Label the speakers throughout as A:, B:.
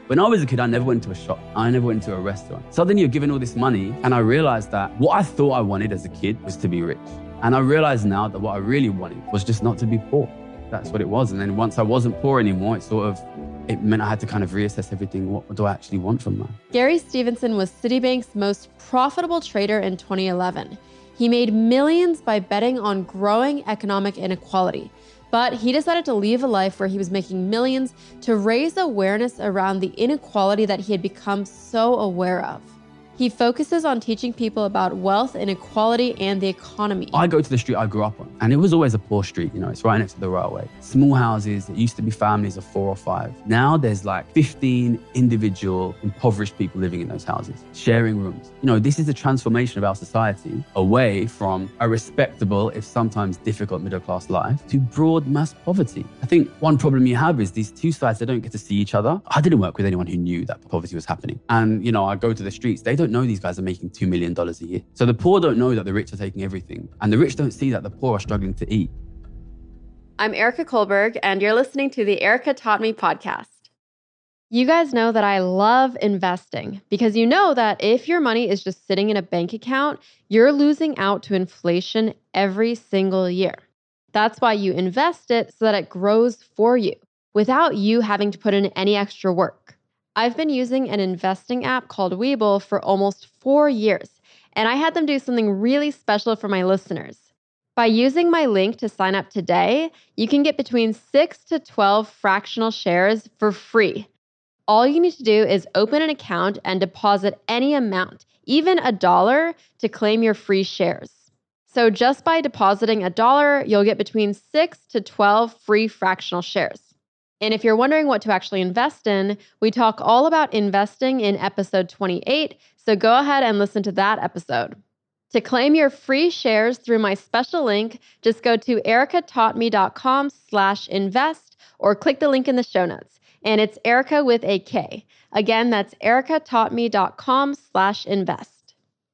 A: When I was a kid, I never went to a shop. I never went to a restaurant. Suddenly you're given all this money, and I realized that what I thought I wanted as a kid was to be rich. And I realize now that what I really wanted was just not to be poor. That's what it was. And then once I wasn't poor anymore, it meant I had to kind of reassess everything. What do I actually want from life?
B: Gary Stevenson was Citibank's most profitable trader in 2011. He made millions by betting on growing economic inequality. But he decided to leave a life where he was making millions to raise awareness around the inequality that he had become so aware of. He focuses on teaching people about wealth, inequality, and the economy.
A: I go to the street I grew up on, and it was always a poor street. It's right next to the railway. Small houses. It used to be families of 4 or 5. Now there's like 15 individual impoverished people living in those houses, sharing rooms. This is the transformation of our society away from a respectable, if sometimes difficult, middle-class life to broad mass poverty. I think one problem you have is these two sides, they don't get to see each other. I didn't work with anyone who knew that poverty was happening. And, I go to the streets. They don't know these guys are making $2 million a year. So the poor don't know that the rich are taking everything. And the rich don't see that the poor are struggling to eat.
B: I'm Erica Kohlberg, and you're listening to the Erica Taught Me podcast. You guys know that I love investing because you know that if your money is just sitting in a bank account, you're losing out to inflation every single year. That's why you invest it so that it grows for you without you having to put in any extra work. I've been using an investing app called Webull for almost 4 years, and I had them do something really special for my listeners. By using my link to sign up today, you can get between 6 to 12 fractional shares for free. All you need to do is open an account and deposit any amount, even $1, to claim your free shares. So just by depositing $1, you'll get between 6 to 12 free fractional shares. And if you're wondering what to actually invest in, we talk all about investing in episode 28, so go ahead and listen to that episode. To claim your free shares through my special link, just go to ericataughtme.com/invest or click the link in the show notes. And it's Erica with a K. Again, that's ericataughtme.com/invest.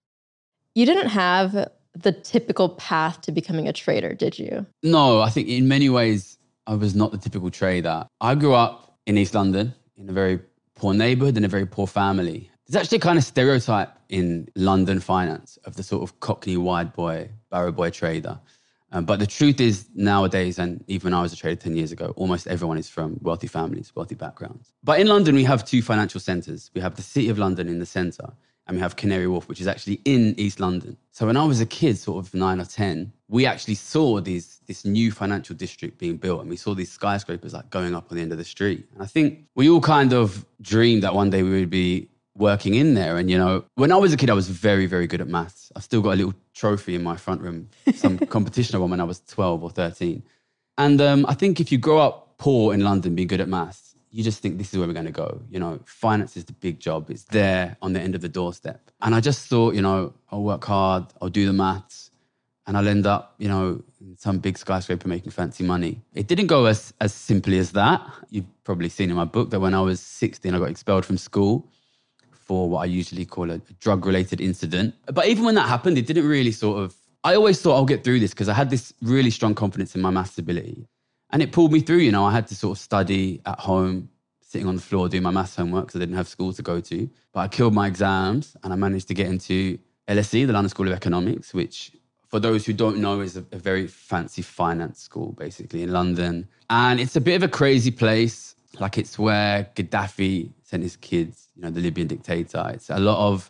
B: You didn't have the typical path to becoming a trader, did you?
A: No, I think in many ways, I was not the typical trader. I grew up in East London in a very poor neighborhood and a very poor family. There's actually a kind of stereotype in London finance of the sort of Cockney wide boy, barrow boy trader. But the truth is nowadays, and even when I was a trader 10 years ago, almost everyone is from wealthy families, wealthy backgrounds. But in London, we have 2 financial centres. We have the City of London in the centre, and we have Canary Wharf, which is actually in East London. So when I was a kid, sort of 9 or 10, we actually saw this new financial district being built, and we saw these skyscrapers like going up on the end of the street. And I think we all kind of dreamed that one day we would be working in there. And, when I was a kid, I was very, very good at maths. I've still got a little trophy in my front room, some competition I won when I was 12 or 13. And I think if you grow up poor in London, being good at maths, you just think this is where we're going to go. Finance is the big job. It's there on the end of the doorstep. And I just thought, I'll work hard, I'll do the maths, and I'll end up, in some big skyscraper making fancy money. It didn't go as simply as that. You've probably seen in my book that when I was 16, I got expelled from school for what I usually call a drug-related incident. But even when that happened, it didn't really I always thought I'll get through this because I had this really strong confidence in my maths ability. And it pulled me through, I had to sort of study at home, sitting on the floor doing my maths homework because I didn't have school to go to. But I killed my exams and I managed to get into LSE, the London School of Economics, which for those who don't know is a very fancy finance school basically in London. And it's a bit of a crazy place. Like it's where Gaddafi sent his kids, the Libyan dictator. It's a lot of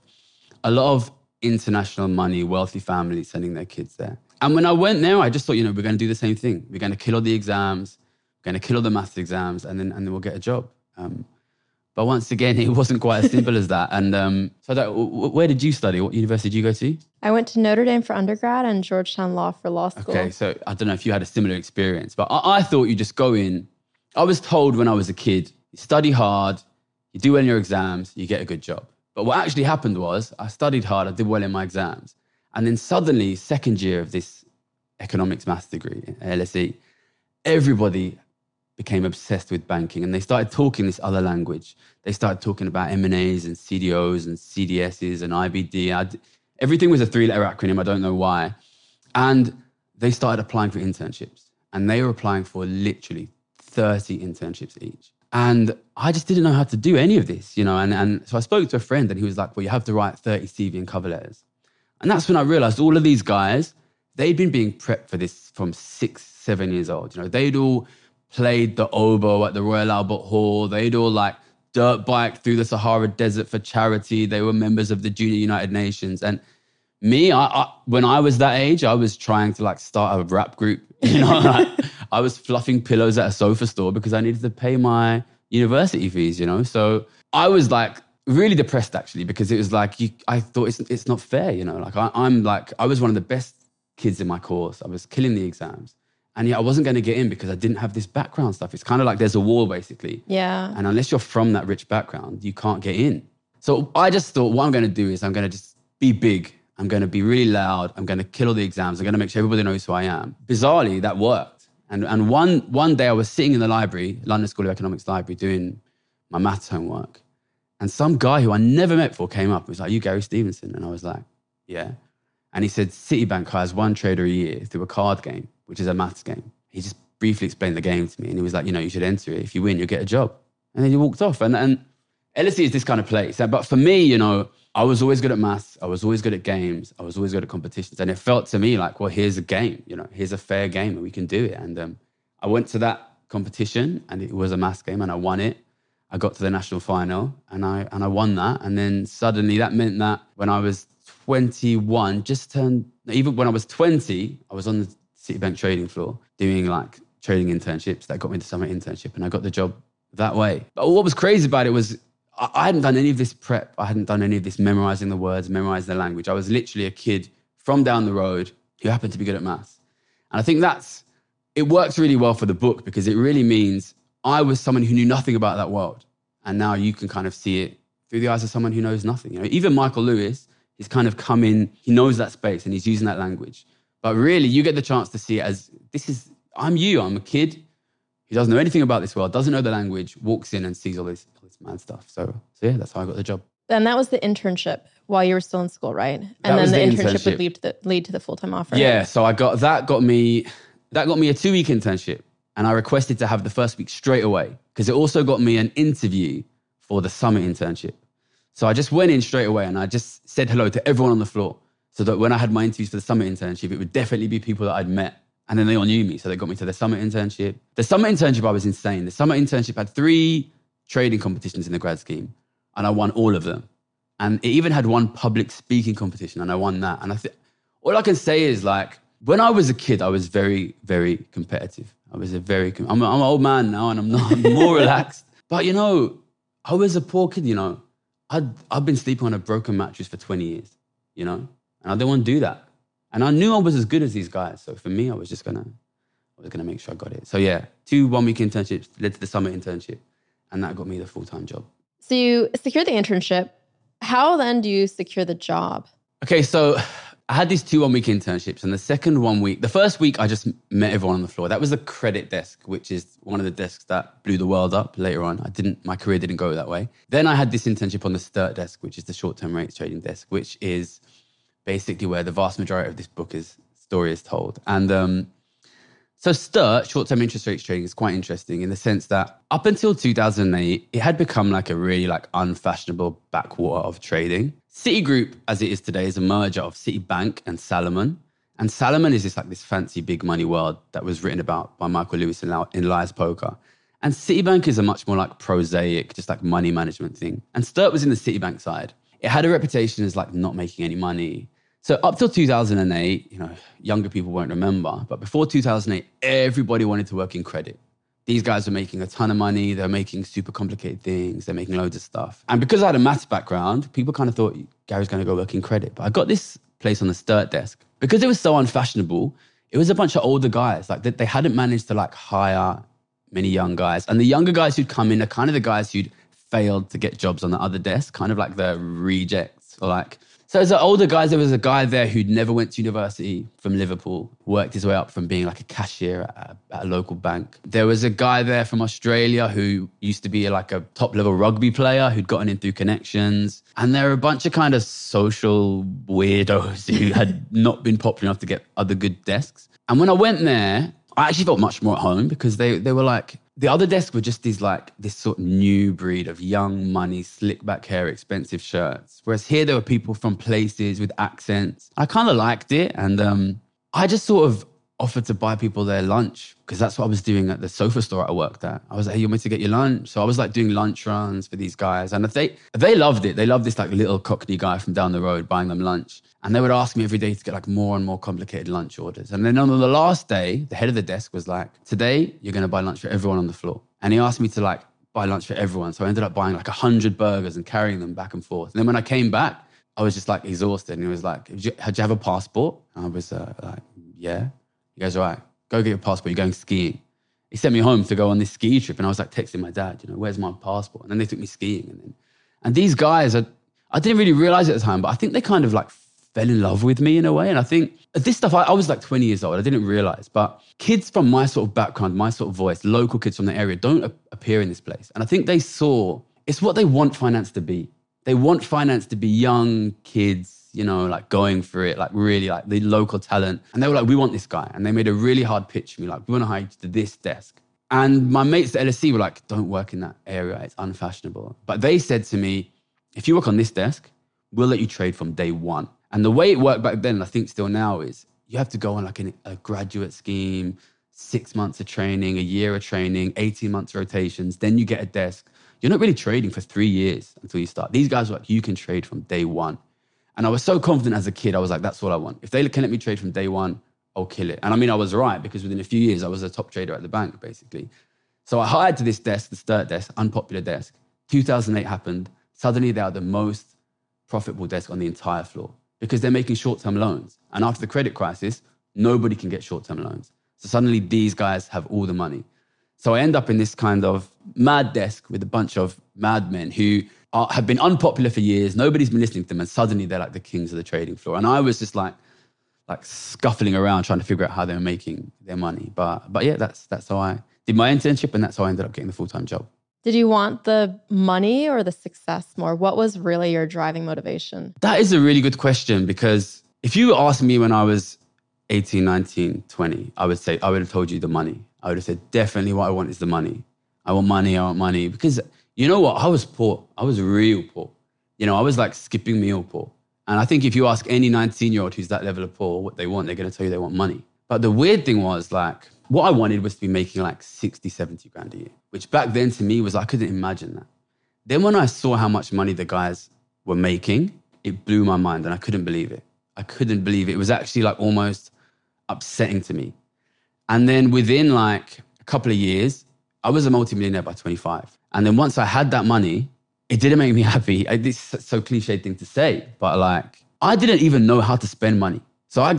A: international money, wealthy families sending their kids there. And when I went there, I just thought, we're going to do the same thing. We're going to kill all the exams, we're going to kill all the maths exams, and then we'll get a job. But once again, it wasn't quite as simple as that. And where did you study? What university did you go to?
B: I went to Notre Dame for undergrad and Georgetown Law for law school.
A: Okay, so I don't know if you had a similar experience, but I thought you just go in. I was told when I was a kid, you study hard, you do well in your exams, you get a good job. But what actually happened was I studied hard, I did well in my exams. And then suddenly, second year of this economics maths degree at LSE, everybody became obsessed with banking and they started talking this other language. They started talking about M&As and CDOs and CDSs and IBD. Everything was a 3-letter acronym, I don't know why. And they started applying for internships and they were applying for literally 30 internships each. And I just didn't know how to do any of this, and so I spoke to a friend and he was like, well, you have to write 30 CV and cover letters. And that's when I realized all of these guys, they'd been being prepped for this from 6, 7 years old. They'd all played the oboe at the Royal Albert Hall. They'd all like dirt biked through the Sahara Desert for charity. They were members of the Junior United Nations. And me, when I was that age, I was trying to like start a rap group. Like, I was fluffing pillows at a sofa store because I needed to pay my university fees, So I was like really depressed actually, because it was like, I thought it's not fair, Like I was one of the best kids in my course. I was killing the exams. And yet I wasn't going to get in because I didn't have this background stuff. It's kind of like there's a wall basically.
B: Yeah.
A: And unless you're from that rich background, you can't get in. So I just thought what I'm going to do is I'm going to just be big. I'm going to be really loud. I'm going to kill all the exams. I'm going to make sure everybody knows who I am. Bizarrely, that worked. And one day I was sitting in the library, London School of Economics library, doing my maths homework. And some guy who I never met before came up and was like, "You Gary Stevenson?" And I was like, "Yeah." And he said, "Citibank hires one trader a year through a card game, which is a maths game." He just briefly explained the game to me. And he was like, "You should enter it. If you win, you'll get a job." And then he walked off. And LSE is this kind of place. But for me, I was always good at maths. I was always good at games. I was always good at competitions. And it felt to me like, well, here's a game, here's a fair game and we can do it. And I went to that competition and it was a maths game and I won it. I got to the national final and I won that. And then suddenly that meant that when I was 21, even when I was 20, I was on the Citibank trading floor doing like trading internships that got me the summer internship and I got the job that way. But what was crazy about it was I hadn't done any of this prep. I hadn't done any of this memorizing the words, memorizing the language. I was literally a kid from down the road who happened to be good at maths. And I think it works really well for the book because it really means I was someone who knew nothing about that world. And now you can kind of see it through the eyes of someone who knows nothing. Even Michael Lewis, he's kind of come in, he knows that space and he's using that language. But really, you get the chance to see it as, I'm a kid who doesn't know anything about this world, doesn't know the language, walks in and sees all this mad stuff. So yeah, that's how I got the job.
B: And that was the internship while you were still in school, right? And then the internship would lead to the full-time offer.
A: Yeah, so that got me a 2-week internship. And I requested to have the first week straight away because it also got me an interview for the summer internship. So I just went in straight away and I just said hello to everyone on the floor so that when I had my interviews for the summer internship, it would definitely be people that I'd met. And then they all knew me. So they got me to the summer internship. The summer internship, I was insane. The summer internship had 3 trading competitions in the grad scheme and I won all of them. And it even had one public speaking competition and I won that. And all I can say is like, when I was a kid, I was very, very competitive. I'm an old man now and I'm more relaxed. But I was a poor kid, I've been sleeping on a broken mattress for 20 years, and I didn't want to do that. And I knew I was as good as these guys. So for me, I was gonna make sure I got it. So yeah, 2 1-week internships led to the summer internship and that got me the full-time job. So
B: you secured the internship. How then do you secure the job?
A: Okay, so I had these 2 1-week internships and the first week I just met everyone on the floor. That was the credit desk, which is one of the desks that blew the world up later on. My career didn't go that way. Then I had this internship on the STIRT desk, which is the short-term rates trading desk, which is basically where the vast majority of this story is told. And so STIRT, short-term interest rates trading, is quite interesting in the sense that up until 2008, it had become like a really like unfashionable backwater of trading. Citigroup, as it is today, is a merger of Citibank and Salomon. And Salomon is this fancy big money world that was written about by Michael Lewis in Liar's Poker. And Citibank is a much more like prosaic, just like money management thing. And STIRT was in the Citibank side. It had a reputation as like not making any money. So up till 2008, younger people won't remember, but before 2008, everybody wanted to work in credit. These guys were making a ton of money. They're making super complicated things. They're making loads of stuff. And because I had a maths background, people kind of thought Gary's going to go work in credit. But I got this place on the STIRT desk. Because it was so unfashionable, it was a bunch of older guys. Like they hadn't managed to like hire many young guys. And the younger guys who'd come in are kind of the guys who'd failed to get jobs on the other desk, kind of like the rejects or like... So as the older guys, there was a guy there who'd never went to university from Liverpool, worked his way up from being like a cashier at a local bank. There was a guy there from Australia who used to be like a top-level rugby player who'd gotten in through connections. And there were a bunch of kind of social weirdos who had not been popular enough to get other good desks. And when I went there, I actually felt much more at home because they were like the other desks were just this sort of new breed of young money, slick back hair, expensive shirts. Whereas here there were people from places with accents. I kind of liked it. And I just sort of offered to buy people their lunch because that's what I was doing at the sofa store I worked at. I was like, hey, you want me to get your lunch? So I was like doing lunch runs for these guys. And if they loved it. They loved this like little Cockney guy from down the road buying them lunch. And they would ask me every day to get like more and more complicated lunch orders. And then on the last day, the head of the desk was like, today you're going to buy lunch for everyone on the floor. And he asked me to like buy lunch for everyone. So I ended up buying like 100 burgers and carrying them back and forth. And then when I came back, I was just like exhausted. And he was like, had you have a passport? And I was like, yeah. He goes, all right, go get your passport. You're going skiing. He sent me home to go on this ski trip. And I was like texting my dad, where's my passport? And then they took me skiing. And these guys, I didn't really realize at the time, but I think they kind of like fell in love with me in a way. And I think this stuff, I was like 20 years old. I didn't realize. But kids from my sort of background, my sort of voice, local kids from the area don't appear in this place. And I think they saw, it's what they want finance to be. They want finance to be young kids, like going for it, like really like the local talent. And they were like, we want this guy. And they made a really hard pitch to me, like, we want to hire you to this desk. And my mates at LSE were like, don't work in that area. It's unfashionable. But they said to me, if you work on this desk, we'll let you trade from day one. And the way it worked back then, and I think still now, is you have to go on like a graduate scheme, 6 months of training, a year of training, 18 months rotations. Then you get a desk. You're not really trading for 3 years until you start. These guys were like, you can trade from day one. And I was so confident as a kid. I was like, that's all I want. If they can let me trade from day one, I'll kill it. And I mean, I was right because within a few years, I was a top trader at the bank, basically. So I hired to this desk, the third desk, unpopular desk. 2008 happened. Suddenly, they are the most profitable desk on the entire floor because they're making short-term loans. And after the credit crisis, nobody can get short-term loans. So suddenly, these guys have all the money. So I end up in this kind of mad desk with a bunch of madmen who have been unpopular for years. Nobody's been listening to them. And suddenly they're like the kings of the trading floor. And I was just like scuffling around trying to figure out how they were making their money. But yeah, that's how I did my internship. And that's how I ended up getting the full-time job.
B: Did you want the money or the success more? What was really your driving motivation?
A: That is a really good question because if you asked me when I was 18, 19, 20, I would have told you the money. I would have said, definitely what I want is the money. I want money. Because you know what? I was poor. I was real poor. I was like skipping meal poor. And I think if you ask any 19-year-old who's that level of poor what they want, they're going to tell you they want money. But the weird thing was like, what I wanted was to be making like 60, 70 grand a year, which back then to me was, I couldn't imagine that. Then when I saw how much money the guys were making, it blew my mind and I couldn't believe it. It was actually like almost upsetting to me. And then within like a couple of years, I was a multimillionaire by 25. And then once I had that money, it didn't make me happy. This is so cliched thing to say, but like, I didn't even know how to spend money. So I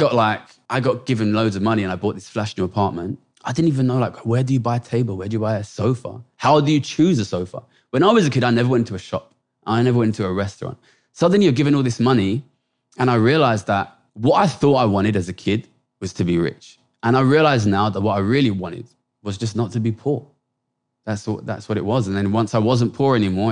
A: got given loads of money and I bought this flash new apartment. I didn't even know like, where do you buy a table? Where do you buy a sofa? How do you choose a sofa? When I was a kid, I never went to a shop. I never went to a restaurant. Suddenly you're given all this money. And I realized that what I thought I wanted as a kid was to be rich. And I realize now that what I really wanted was just not to be poor. That's what it was. And then once I wasn't poor anymore,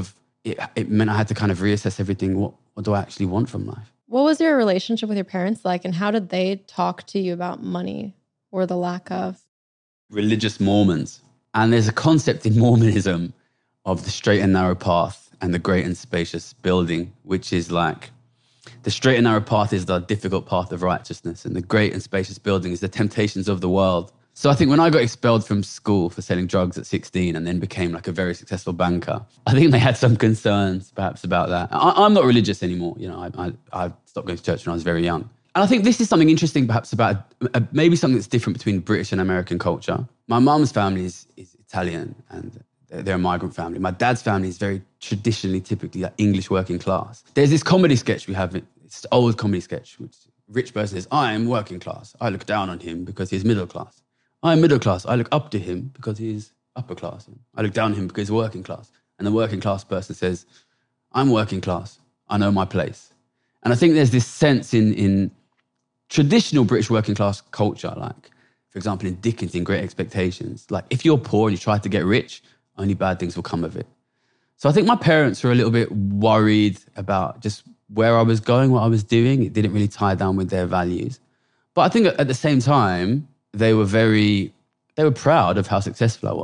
A: it meant I had to kind of reassess everything. What do I actually want from life?
B: What was your relationship with your parents like? And how did they talk to you about money or the lack of?
A: Religious Mormons. And there's a concept in Mormonism of the straight and narrow path and the great and spacious building, which is like, the straight and narrow path is the difficult path of righteousness, and the great and spacious building is the temptations of the world. So I think when I got expelled from school for selling drugs at 16 and then became like a very successful banker, I think they had some concerns perhaps about that. I'm not religious anymore. I stopped going to church when I was very young. And I think this is something interesting perhaps about maybe something that's different between British and American culture. My mum's family is Italian and they're a migrant family. My dad's family is very traditionally, typically like English working class. There's this comedy sketch we have, it's an old comedy sketch, which rich person says, I am working class. I look down on him because he's middle class. I am middle class. I look up to him because he's upper class. I look down on him because he's working class. And the working class person says, I'm working class. I know my place. And I think there's this sense in traditional British working class culture, like, for example, in Dickens, in Great Expectations, like if you're poor and you try to get rich, only bad things will come of it. So I think my parents were a little bit worried about just where I was going, what I was doing. It didn't really tie down with their values. But I think at the same time, they were proud of how successful I was.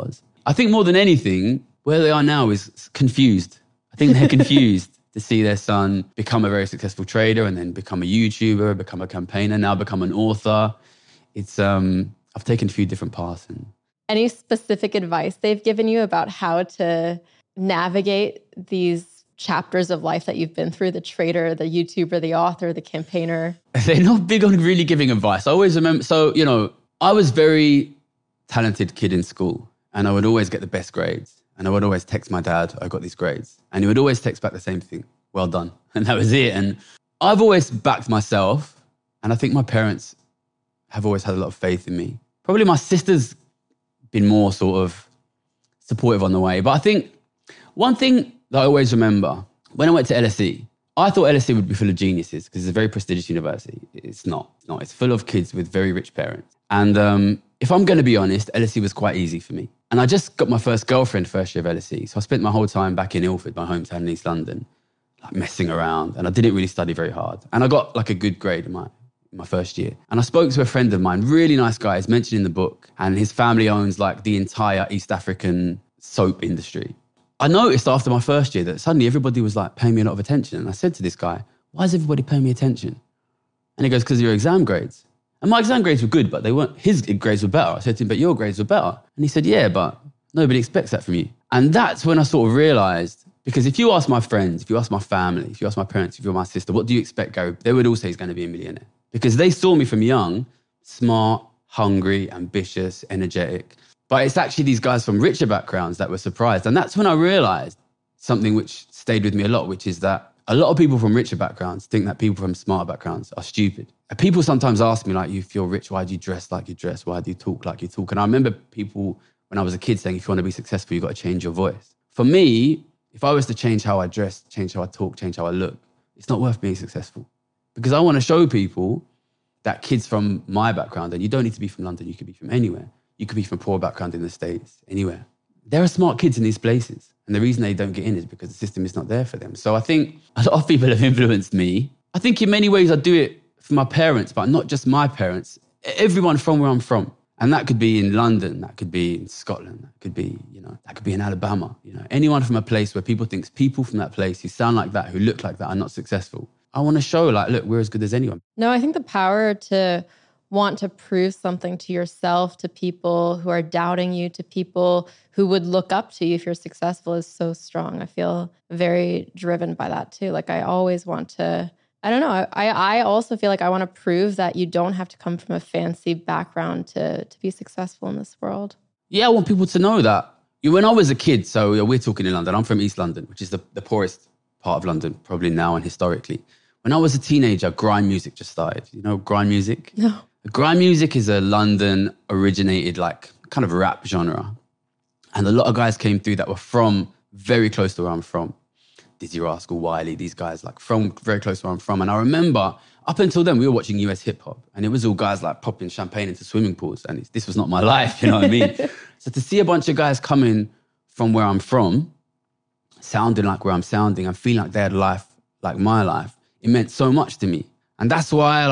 A: I think more than anything, where they are now is confused. I think they're confused to see their son become a very successful trader and then become a YouTuber, become a campaigner, now become an author. It's I've taken a few different paths.
B: Any specific advice they've given you about how to navigate these chapters of life that you've been through, the trader, the YouTuber, the author, the campaigner?
A: They're not big on really giving advice. I always remember, so, I was very talented kid in school and I would always get the best grades. And I would always text my dad, I got these grades. And he would always text back the same thing, well done. And that was it. And I've always backed myself. And I think my parents have always had a lot of faith in me. Probably my sister's been more sort of supportive on the way. But I think one thing that I always remember, when I went to LSE, I thought LSE would be full of geniuses because it's a very prestigious university. It's not. It's full of kids with very rich parents. And if I'm going to be honest, LSE was quite easy for me. And I just got my first girlfriend first year of LSE. So I spent my whole time back in Ilford, my hometown in East London, like messing around. And I didn't really study very hard. And I got like a good grade in my first year. And I spoke to a friend of mine, really nice guy, he's mentioned in the book. And his family owns like the entire East African soap industry. I noticed after my first year that suddenly everybody was like paying me a lot of attention. And I said to this guy, why is everybody paying me attention? And he goes, because of your exam grades. And my exam grades were good, but they weren't, his grades were better. I said to him, but your grades were better. And he said, yeah, but nobody expects that from you. And that's when I sort of realized, because if you ask my friends, if you ask my family, if you ask my parents, if you ask my sister, what do you expect, Gary? They would all say he's going to be a millionaire. Because they saw me from young, smart, hungry, ambitious, energetic. But it's actually these guys from richer backgrounds that were surprised. And that's when I realized something which stayed with me a lot, which is that a lot of people from richer backgrounds think that people from smarter backgrounds are stupid. And people sometimes ask me, like, if you're rich, why do you dress like you dress? Why do you talk like you talk? And I remember people, when I was a kid, saying, if you want to be successful, you've got to change your voice. For me, if I was to change how I dress, change how I talk, change how I look, it's not worth being successful. Because I want to show people that kids from my background, and you don't need to be from London, you could be from anywhere. You could be from a poor background in the States, anywhere. There are smart kids in these places. And the reason they don't get in is because the system is not there for them. So I think a lot of people have influenced me. I think in many ways I do it for my parents, but not just my parents, everyone from where I'm from. And that could be in London, that could be in Scotland, that could be, that could be in Alabama. Anyone from a place where people think people from that place who sound like that, who look like that are not successful. I want to show like, look, we're as good as anyone.
B: No, I think the power to want to prove something to yourself, to people who are doubting you, to people who would look up to you if you're successful is so strong. I feel very driven by that too. Like I always want to, I don't know. I also feel like I want to prove that you don't have to come from a fancy background to be successful in this world.
A: Yeah, I want people to know that. When I was a kid, so we're talking in London, I'm from East London, which is the poorest part of London, probably now and historically. When I was a teenager, grime music just started. You know grime music?
B: No.
A: Grime music is a London originated like kind of rap genre. And a lot of guys came through that were from very close to where I'm from. Dizzy Rascal, Wiley, these guys like from very close to where I'm from. And I remember up until then we were watching US hip hop and it was all guys like popping champagne into swimming pools. And this was not my life, you know what I mean? So to see a bunch of guys coming from where I'm from, sounding like where I'm sounding and feeling like they had life like my life, it meant so much to me. And that's why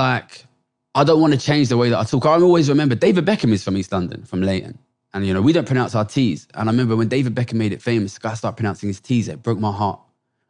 A: I don't want to change the way that I talk. I always remember David Beckham is from East London, from Leighton. And, we don't pronounce our T's. And I remember when David Beckham made it famous, guys started pronouncing his T's. It broke my heart.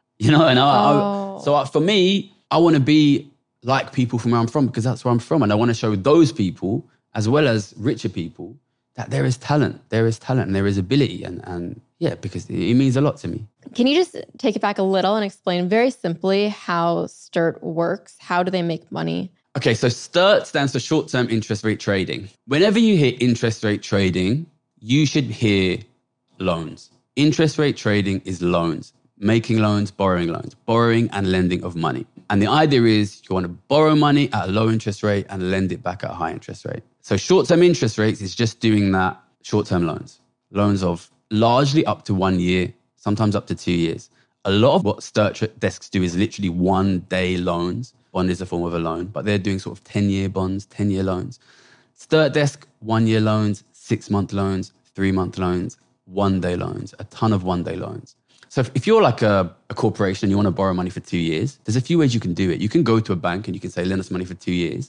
A: So for me, I want to be like people from where I'm from because that's where I'm from. And I want to show those people, as well as richer people, that there is talent. There is talent and there is ability. And yeah, because it means a lot to me.
B: Can you just take it back a little and explain very simply how STIRT works? How do they make money?
A: Okay, so STIRT stands for short-term interest rate trading. Whenever you hear interest rate trading, you should hear loans. Interest rate trading is loans, making loans, borrowing and lending of money. And the idea is you want to borrow money at a low interest rate and lend it back at a high interest rate. So short-term interest rates is just doing that short-term loans of largely up to 1 year, sometimes up to 2 years. A lot of what STIRT desks do is literally 1 day loans. Bond is a form of a loan, but they're doing sort of 10-year bonds, 10-year loans. STIRT desk, 1 year loans, 6-month loans, 3-month loans, 1 day loans, a ton of 1 day loans. So if you're like a corporation and you want to borrow money for 2 years, there's a few ways you can do it. You can go to a bank and you can say, lend us money for 2 years.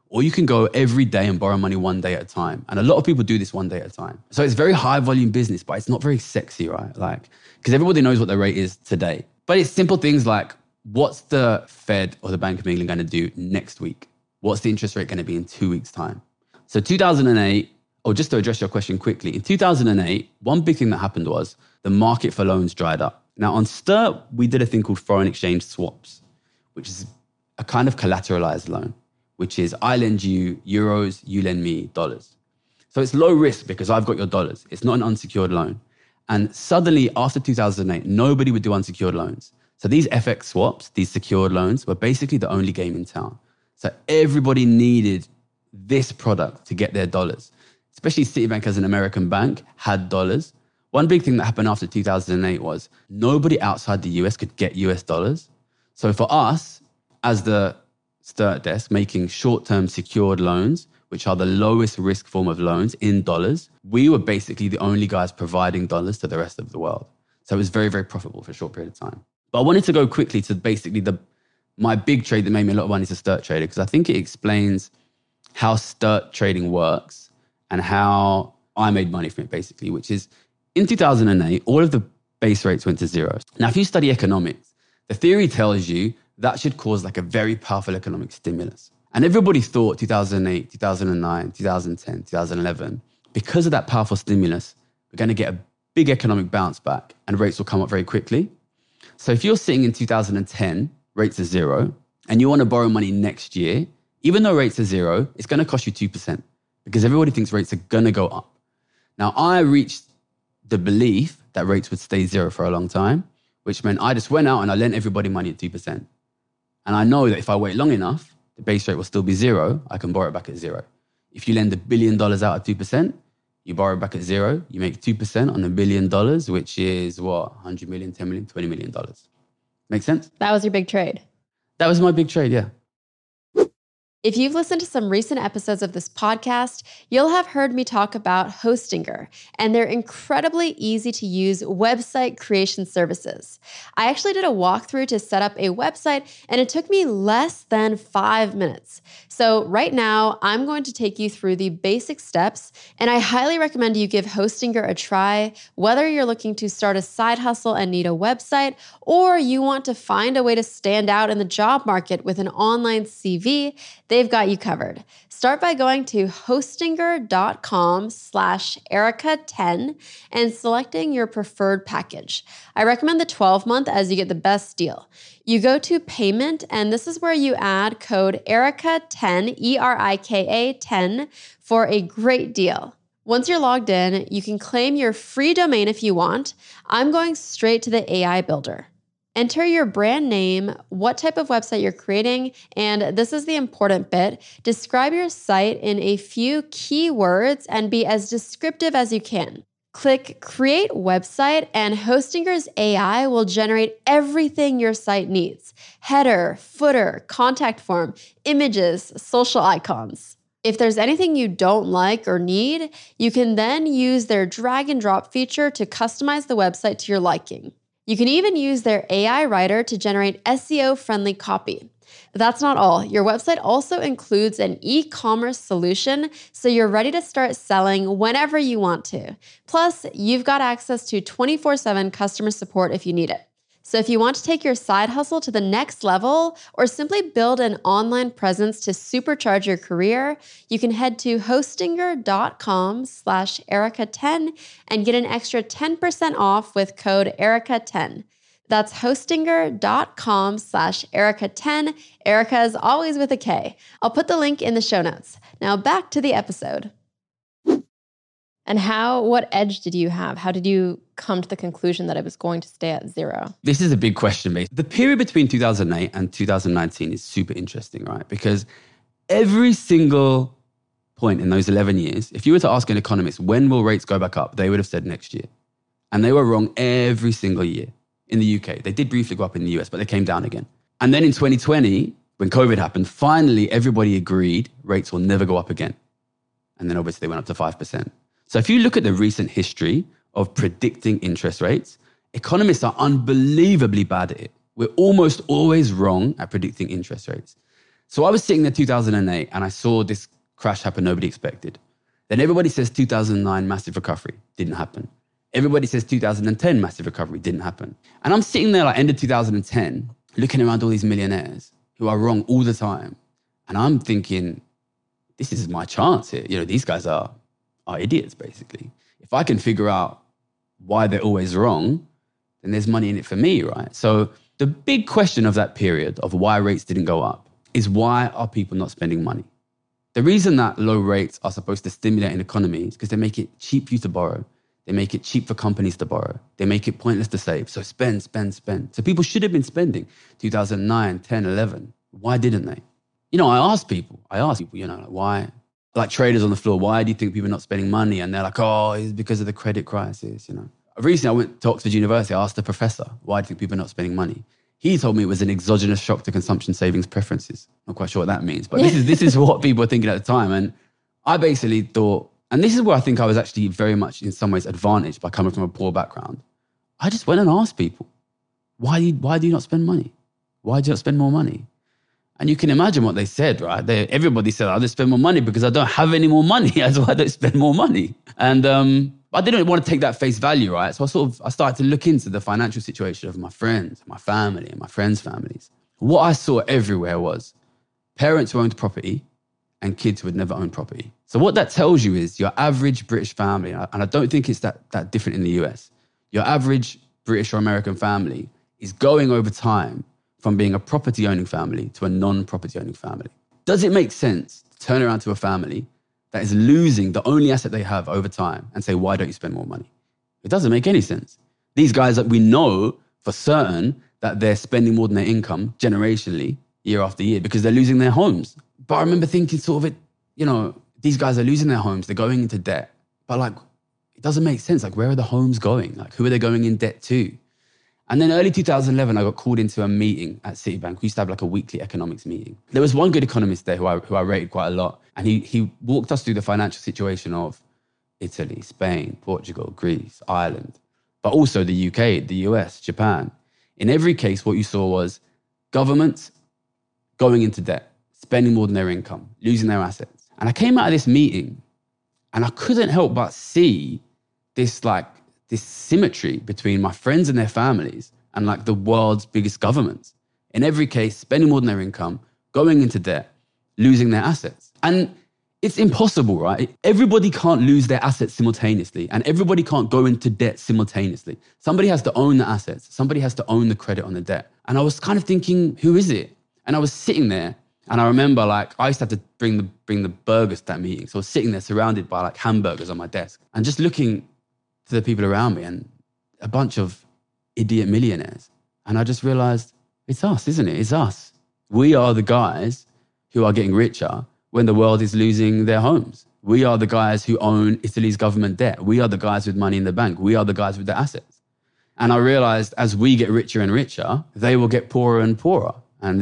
A: or you can go every day and borrow money one day at a time. And a lot of people do this one day at a time. So it's very high volume business, but it's not very sexy, right? Because everybody knows what the rate is today. But it's simple things like, what's the Fed or the Bank of England going to do next week? What's the interest rate going to be in 2 weeks' time? So 2008, or just to address your question quickly, in 2008, one big thing that happened was the market for loans dried up. Now on Sturt, we did a thing called foreign exchange swaps, which is a kind of collateralized loan, which is I lend you euros, you lend me dollars. So it's low risk because I've got your dollars. It's not an unsecured loan. And suddenly after 2008, nobody would do unsecured loans. So these FX swaps, these secured loans, were basically the only game in town. So everybody needed this product to get their dollars. Especially Citibank as an American bank had dollars. One big thing that happened after 2008 was nobody outside the US could get US dollars. So for us, as the Sturt desk, making short-term secured loans, which are the lowest risk form of loans in dollars, we were basically the only guys providing dollars to the rest of the world. So it was very, very profitable for a short period of time. But I wanted to go quickly to basically my big trade that made me a lot of money is a Sturt trader, because I think it explains how Sturt trading works and how I made money from it basically, which is in 2008, all of the base rates went to zero. Now, if you study economics, the theory tells you that should cause like a very powerful economic stimulus. And everybody thought 2008, 2009, 2010, 2011, because of that powerful stimulus, we're going to get a big economic bounce back and rates will come up very quickly. So if you're sitting in 2010, rates are zero, and you want to borrow money next year, even though rates are zero, it's going to cost you 2% because everybody thinks rates are going to go up. Now, I reached the belief that rates would stay zero for a long time, which meant I just went out and I lent everybody money at 2%. And I know that if I wait long enough, the base rate will still be zero. I can borrow it back at zero. If you lend $1 billion out at 2%, you borrow it back at zero. You make 2% on $1 billion, which is what? 100 million, 10 million, $20 million. Make sense?
B: That was your big trade.
A: That was my big trade, yeah.
B: If you've listened to some recent episodes of this podcast, you'll have heard me talk about Hostinger and their incredibly easy to use website creation services. I actually did a walkthrough to set up a website and it took me less than 5 minutes. So right now, I'm going to take you through the basic steps, and I highly recommend you give Hostinger a try, whether you're looking to start a side hustle and need a website, or you want to find a way to stand out in the job market with an online CV. They've got you covered. Start by going to hostinger.com/Erica10 and selecting your preferred package. I recommend the 12-month as you get the best deal. You go to payment, and this is where you add code ERICA10, ERIKA 10, for a great deal. Once you're logged in, you can claim your free domain if you want. I'm going straight to the AI builder. Enter your brand name, what type of website you're creating, and this is the important bit. Describe your site in a few keywords and be as descriptive as you can. Click Create Website, and Hostinger's AI will generate everything your site needs: header, footer, contact form, images, social icons. If there's anything you don't like or need, you can then use their drag and drop feature to customize the website to your liking. You can even use their AI writer to generate SEO-friendly copy. But that's not all. Your website also includes an e-commerce solution, so you're ready to start selling whenever you want to. Plus, you've got access to 24/7 customer support if you need it. So if you want to take your side hustle to the next level or simply build an online presence to supercharge your career, you can head to hostinger.com/Erica10 and get an extra 10% off with code Erica10. That's hostinger.com/Erica10. Erica is always with a K. I'll put the link in the show notes. Now back to the episode. And what edge did you have? How did you come to the conclusion that it was going to stay at zero?
A: This is a big question, mate. The period between 2008 and 2019 is super interesting, right? Because every single point in those 11 years, if you were to ask an economist, when will rates go back up? They would have said next year. And they were wrong every single year. In the UK, they did briefly go up in the US, but they came down again. And then in 2020, when COVID happened, finally everybody agreed rates will never go up again. And then obviously they went up to 5%. So if you look at the recent history of predicting interest rates, economists are unbelievably bad at it. We're almost always wrong at predicting interest rates. So I was sitting there 2008 and I saw this crash happen nobody expected. Then everybody says 2009 massive recovery, didn't happen. Everybody says 2010 massive recovery, didn't happen. And I'm sitting there like end of 2010, looking around all these millionaires who are wrong all the time. And I'm thinking, this is my chance here. You know, these guys are idiots, basically. If I can figure out why they're always wrong, then there's money in it for me, right? So the big question of that period of why rates didn't go up is, why are people not spending money? The reason that low rates are supposed to stimulate an economy is because they make it cheap for you to borrow. They make it cheap for companies to borrow. They make it pointless to save. So spend, spend, spend. So people should have been spending 2009, 10, 11. Why didn't they? You know, I ask people, you know, like, why? Like traders on the floor, why do you think people are not spending money? And they're like, oh, it's because of the credit crisis, you know. Recently, I went to Oxford University. I asked the professor, why do you think people are not spending money? He told me it was an exogenous shock to consumption savings preferences. Not quite sure what that means, but this is what people were thinking at the time. And I basically thought, and this is where I think I was actually very much in some ways advantaged by coming from a poor background. I just went and asked people, why do you not spend money? Why do you not spend more money? And you can imagine what they said, right? Everybody said, I just spend more money because I don't have any more money. That's why I don't spend more money. And I didn't want to take that face value, right? So I started to look into the financial situation of my friends, my family, and my friends' families. What I saw everywhere was parents who owned property and kids who had never owned property. So what that tells you is your average British family, and I don't think it's that different in the US, your average British or American family is going over time from being a property-owning family to a non-property-owning family. Does it make sense to turn around to a family that is losing the only asset they have over time and say, why don't you spend more money? It doesn't make any sense. These guys that we know for certain that they're spending more than their income generationally year after year because they're losing their homes. But I remember thinking sort of these guys are losing their homes, they're going into debt. But like, it doesn't make sense. Like, where are the homes going? Like, who are they going in debt to? And then early 2011, I got called into a meeting at Citibank. We used to have like a weekly economics meeting. There was one good economist there who I rated quite a lot. And he walked us through the financial situation of Italy, Spain, Portugal, Greece, Ireland, but also the UK, the US, Japan. In every case, what you saw was governments going into debt, spending more than their income, losing their assets. And I came out of this meeting and I couldn't help but see this symmetry between my friends and their families and like the world's biggest governments. In every case, spending more than their income, going into debt, losing their assets. And it's impossible, right? Everybody can't lose their assets simultaneously and everybody can't go into debt simultaneously. Somebody has to own the assets. Somebody has to own the credit on the debt. And I was kind of thinking, who is it? And I was sitting there and I remember like I used to have to bring the burgers to that meeting. So I was sitting there surrounded by like hamburgers on my desk and just looking to the people around me and a bunch of idiot millionaires. And I just realized it's us, isn't it? It's us. We are the guys who are getting richer when the world is losing their homes. We are the guys who own Italy's government debt. We are the guys with money in the bank. We are the guys with the assets. And I realized as we get richer and richer, they will get poorer and poorer.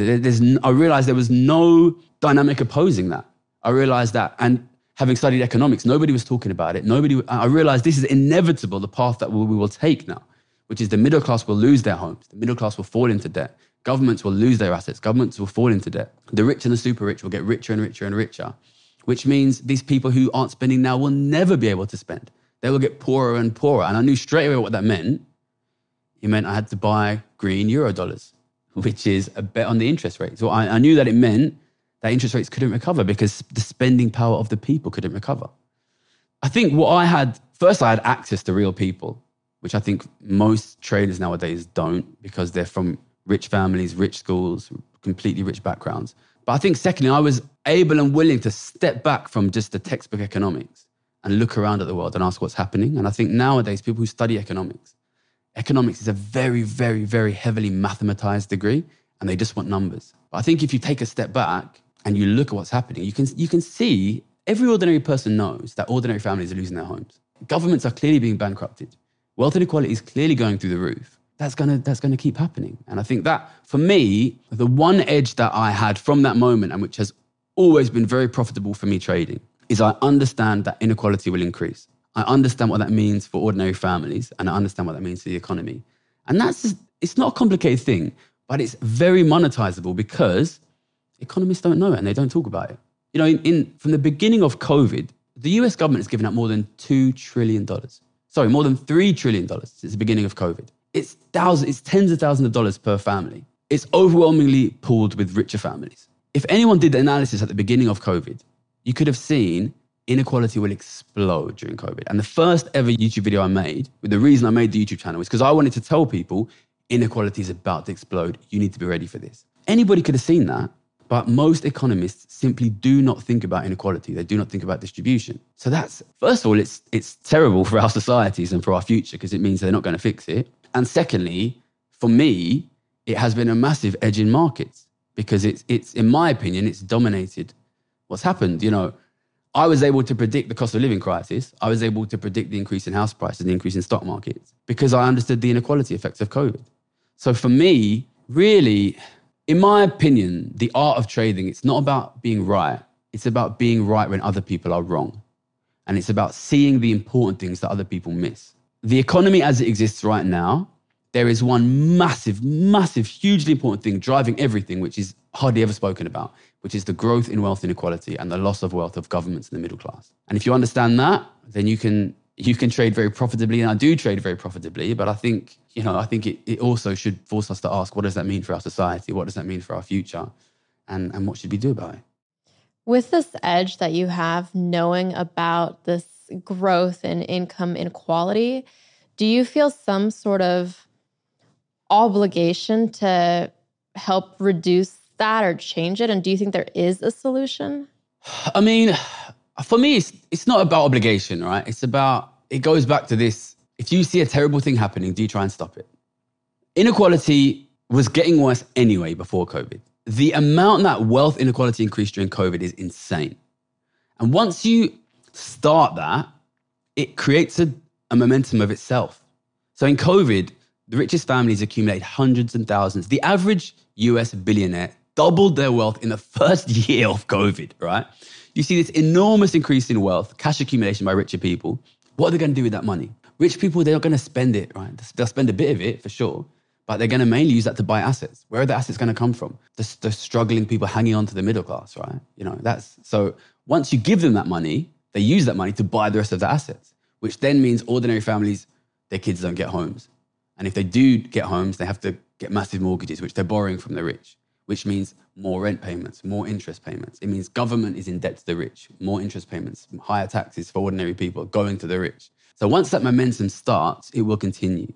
A: And I realized there was no dynamic opposing that. I realized that, and having studied economics, nobody was talking about it. I realized this is inevitable, the path that we will take now, which is the middle class will lose their homes. The middle class will fall into debt. Governments will lose their assets. Governments will fall into debt. The rich and the super rich will get richer and richer and richer, which means these people who aren't spending now will never be able to spend. They will get poorer and poorer. And I knew straight away what that meant. It meant I had to buy green Eurodollars, which is a bet on the interest rate. So I knew that it meant that interest rates couldn't recover because the spending power of the people couldn't recover. I think first I had access to real people, which I think most traders nowadays don't because they're from rich families, rich schools, completely rich backgrounds. But I think secondly, I was able and willing to step back from just the textbook economics and look around at the world and ask what's happening. And I think nowadays, people who study economics is a very, very, very heavily mathematized degree and they just want numbers. But I think if you take a step back and you look at what's happening, you can see every ordinary person knows that ordinary families are losing their homes. Governments are clearly being bankrupted. Wealth inequality is clearly going through the roof. That's gonna keep happening. And I think that, for me, the one edge that I had from that moment and which has always been very profitable for me trading is I understand that inequality will increase. I understand what that means for ordinary families and I understand what that means to the economy. And it's not a complicated thing, but it's very monetizable because Economists don't know it and they don't talk about it. You know, from the beginning of COVID, the US government has given out more than $2 trillion. Sorry, more than $3 trillion since the beginning of COVID. It's tens of thousands of dollars per family. It's overwhelmingly pooled with richer families. If anyone did the analysis at the beginning of COVID, you could have seen inequality will explode during COVID. And the first ever YouTube video I made, with the reason I made the YouTube channel, is because I wanted to tell people inequality is about to explode. You need to be ready for this. Anybody could have seen that, but most economists simply do not think about inequality. They do not think about distribution. So that's, first of all, it's terrible for our societies and for our future because it means they're not going to fix it. And secondly, for me, it has been a massive edge in markets because it's in my opinion, it's dominated what's happened. You know, I was able to predict the cost of living crisis. I was able to predict the increase in house prices, the increase in stock markets, because I understood the inequality effects of COVID. So for me, really, in my opinion, the art of trading, it's not about being right. It's about being right when other people are wrong. And it's about seeing the important things that other people miss. The economy as it exists right now, there is one massive, hugely important thing driving everything, which is hardly ever spoken about, which is the growth in wealth inequality and the loss of wealth of governments in the middle class. And if you understand that, then you can trade very profitably. And I do trade very profitably, but I think it also should force us to ask, what does that mean for our society? What does that mean for our future? And what should we do about it?
B: With this edge that you have, knowing about this growth in income inequality, do you feel some sort of obligation to help reduce that or change it? And do you think there is a solution?
A: I mean, for me, it's not about obligation, right? It goes back to this. If you see a terrible thing happening, do you try and stop it? Inequality was getting worse anyway before COVID. The amount that wealth inequality increased during COVID is insane. And once you start that, it creates a momentum of itself. So in COVID, the richest families accumulated hundreds and thousands. The average US billionaire doubled their wealth in the first year of COVID, right? You see this enormous increase in wealth, cash accumulation by richer people. What are they going to do with that money? Rich people, they're not going to spend it, right? They'll spend a bit of it for sure, but they're going to mainly use that to buy assets. Where are the assets going to come from? The struggling people hanging on to the middle class, right? You know, so once you give them that money, they use that money to buy the rest of the assets, which then means ordinary families, their kids don't get homes. And if they do get homes, they have to get massive mortgages, which they're borrowing from the rich, which means more rent payments, more interest payments. It means government is in debt to the rich, more interest payments, higher taxes for ordinary people going to the rich. So once that momentum starts, it will continue.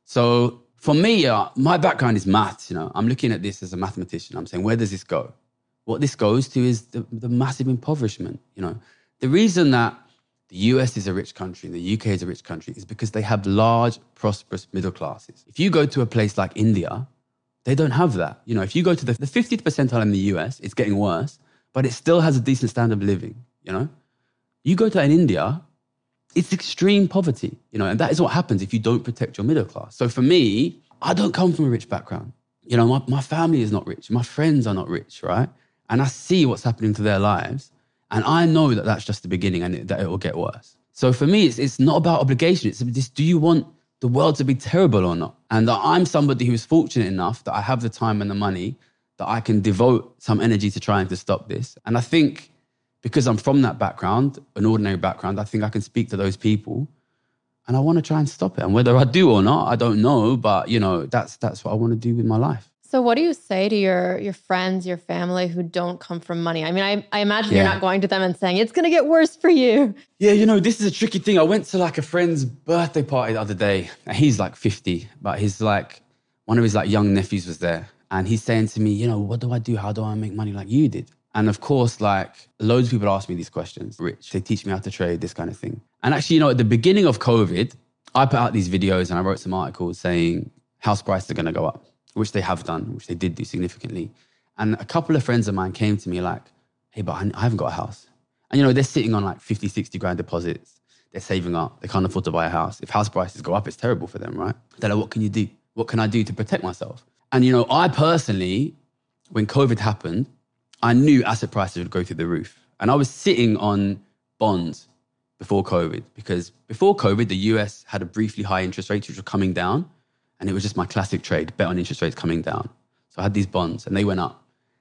A: So for me, my background is maths. You know, I'm looking at this as a mathematician. I'm saying, where does this go? What this goes to is the massive impoverishment. You know, the reason that the US is a rich country and the UK is a rich country is because they have large, prosperous middle classes. If you go to a place like India, they don't have that. You know, if you go to the 50th percentile in the US, it's getting worse, but it still has a decent standard of living, you know? You go to India, it's extreme poverty, you know, and that is what happens if you don't protect your middle class. So for me, I don't come from a rich background. You know, my family is not rich. My friends are not rich, right? And I see what's happening to their lives. And I know that that's just the beginning and that it will get worse. So for me, it's not about obligation. It's just, do you want the world to be terrible or not? And I'm somebody who is fortunate enough that I have the time and the money that I can devote some energy to trying to stop this. And I think because I'm from that background, an ordinary background, I think I can speak to those people and I want to try and stop it. And whether I do or not, I don't know. But, you know, that's what I want to do with my life.
B: So what do you say to your friends, your family who don't come from money? I mean, I imagine you're not going to them and saying, it's going to get worse for you.
A: Yeah, you know, this is a tricky thing. I went to like a friend's birthday party the other day. He's like 50, but he's like, one of his like young nephews was there. And he's saying to me, you know, what do I do? How do I make money like you did? And of course, like loads of people ask me these questions. Rich, they teach me how to trade, this kind of thing. And actually, you know, at the beginning of COVID, I put out these videos and I wrote some articles saying house prices are going to go up, which they have done, which they did do significantly. And a couple of friends of mine came to me like, hey, but I haven't got a house. And, you know, they're sitting on like 50, 60 grand deposits. They're saving up. They can't afford to buy a house. If house prices go up, it's terrible for them, right? They're like, what can you do? What can I do to protect myself? And, you know, I personally, when COVID happened, I knew asset prices would go through the roof. And I was sitting on bonds before COVID because before COVID, the US had a briefly high interest rates, which were coming down. And it was just my classic trade, bet on interest rates coming down. So I had these bonds and they went up.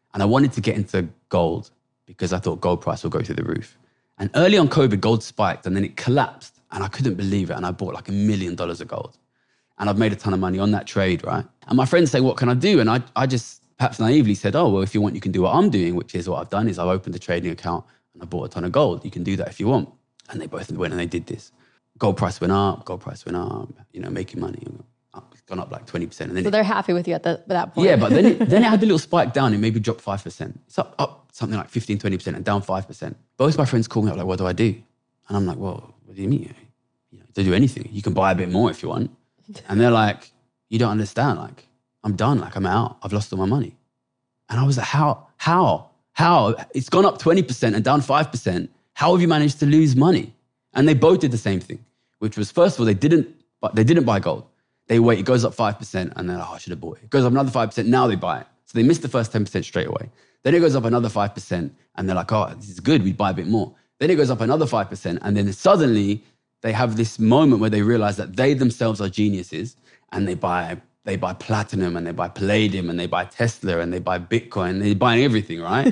A: And I wanted to get into gold because I thought gold price will go through the roof. And early on COVID, gold spiked and then it collapsed. And I couldn't believe it. And I bought like $1 million of gold. And I've made a ton of money on that trade, right? And my friends say, what can I do? And I just perhaps naively said, oh, well, if you want, you can do what I'm doing, which is what I've done is I've opened a trading account and I bought a ton of gold. You can do that if you want. And they both went and they did this. Gold price went up, making money. It's gone up like 20%. And then
B: so they're happy with you at that point.
A: Yeah, but then it had a little spike down. It maybe dropped 5%. It's up something like 15, 20% and down 5%. Both my friends call me up like, what do I do? And I'm like, well, what do you mean? To do anything. You can buy a bit more if you want. And they're like, you don't understand. Like, I'm done. Like, I'm out. I've lost all my money. And I was like, how? It's gone up 20% and down 5%. How have you managed to lose money? And they both did the same thing, which was, first of all, they didn't buy gold. They wait, it goes up 5%, and then, I should have bought it. It goes up another 5%, now they buy it. So they missed the first 10% straight away. Then it goes up another 5%, and they're like, oh, this is good, we'd buy a bit more. Then it goes up another 5%, and then suddenly they have this moment where they realize that they themselves are geniuses, and they buy platinum, and they buy palladium, and they buy Tesla, and they buy Bitcoin, and they're buying everything, right?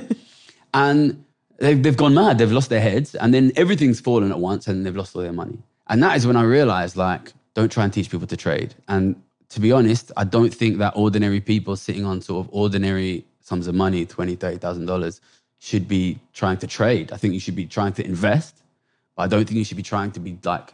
A: And they've gone mad, they've lost their heads, and then everything's fallen at once, and they've lost all their money. And that is when I realized, like, don't try and teach people to trade. And to be honest, I don't think that ordinary people sitting on sort of ordinary sums of money, $20,000, $30,000, should be trying to trade. I think you should be trying to invest, but I don't think you should be trying to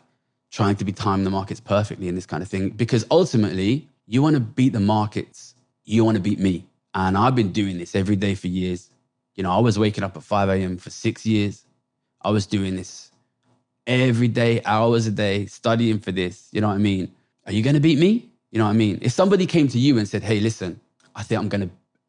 A: time the markets perfectly and this kind of thing. Because ultimately, you want to beat the markets, you want to beat me. And I've been doing this every day for years. I was waking up at 5 a.m. for 6 years. I was doing this every day, hours a day, studying for this. You know what I mean? Are you going to beat me? You know what I mean? If somebody came to you and said, hey, listen, I think I'm going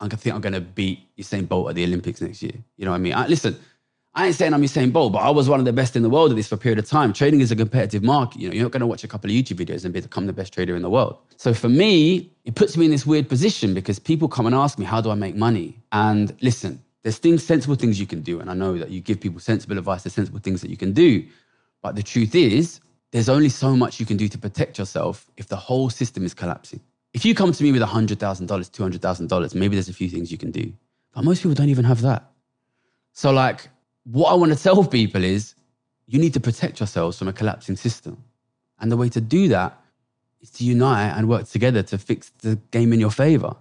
A: to beat Usain Bolt at the Olympics next year. You know what I mean? Listen, I ain't saying I'm Usain Bolt, but I was one of the best in the world at this for a period of time. Trading is a competitive market. You're not going to watch a couple of YouTube videos and become the best trader in the world. So for me, it puts me in this weird position because people come and ask me, how do I make money? And listen, there's sensible things you can do. And I know that you give people sensible advice, there's sensible things that you can do. But the truth is, there's only so much you can do to protect yourself if the whole system is collapsing. If you come to me with $100,000, $200,000, maybe there's a few things you can do. But most people don't even have that. So like, what I want to tell people is, you need to protect yourselves from a collapsing system. And the way to do that is to unite and work together to fix the game in your favor.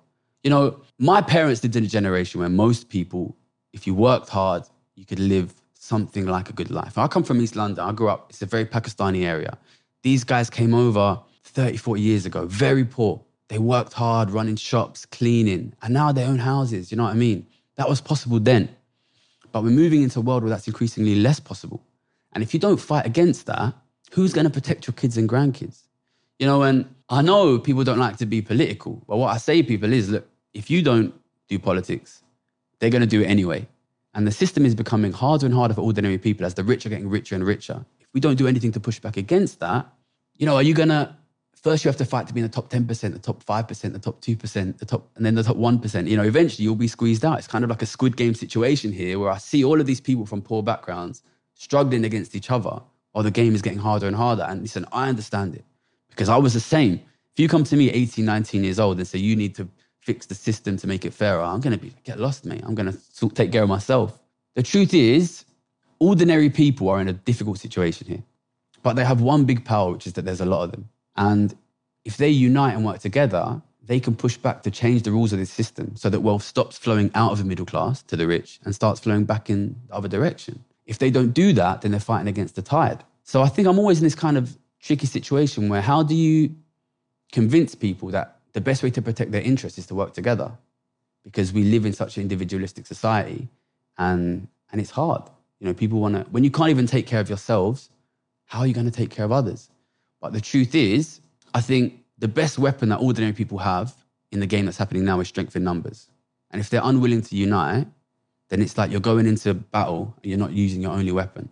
A: My parents lived in a generation where most people, if you worked hard, you could live something like a good life. I come from East London. I grew up, it's a very Pakistani area. These guys came over 30, 40 years ago, very poor. They worked hard, running shops, cleaning, and now they own houses, you know what I mean? That was possible then. But we're moving into a world where that's increasingly less possible. And if you don't fight against that, who's going to protect your kids and grandkids? And I know people don't like to be political, but what I say to people is, look, if you don't do politics, they're going to do it anyway. And the system is becoming harder and harder for ordinary people as the rich are getting richer and richer. If we don't do anything to push back against that, are you going to, first you have to fight to be in the top 10%, the top 5%, the top 2%, and then the top 1%. Eventually you'll be squeezed out. It's kind of like a Squid Game situation here where I see all of these people from poor backgrounds struggling against each other while the game is getting harder and harder. And listen, I understand it because I was the same. If you come to me at 18, 19 years old and say you need to fix the system to make it fairer, I'm going to get lost, mate. I'm going to take care of myself. The truth is, ordinary people are in a difficult situation here, but they have one big power, which is that there's a lot of them. And if they unite and work together, they can push back to change the rules of this system so that wealth stops flowing out of the middle class to the rich and starts flowing back in the other direction. If they don't do that, then they're fighting against the tide. So I think I'm always in this kind of tricky situation where how do you convince people that the best way to protect their interests is to work together? Because we live in such an individualistic society and it's hard. People want to, when you can't even take care of yourselves, how are you going to take care of others? But the truth is, I think the best weapon that ordinary people have in the game that's happening now is strength in numbers. And if they're unwilling to unite, then it's like you're going into battle and you're not using your only weapon.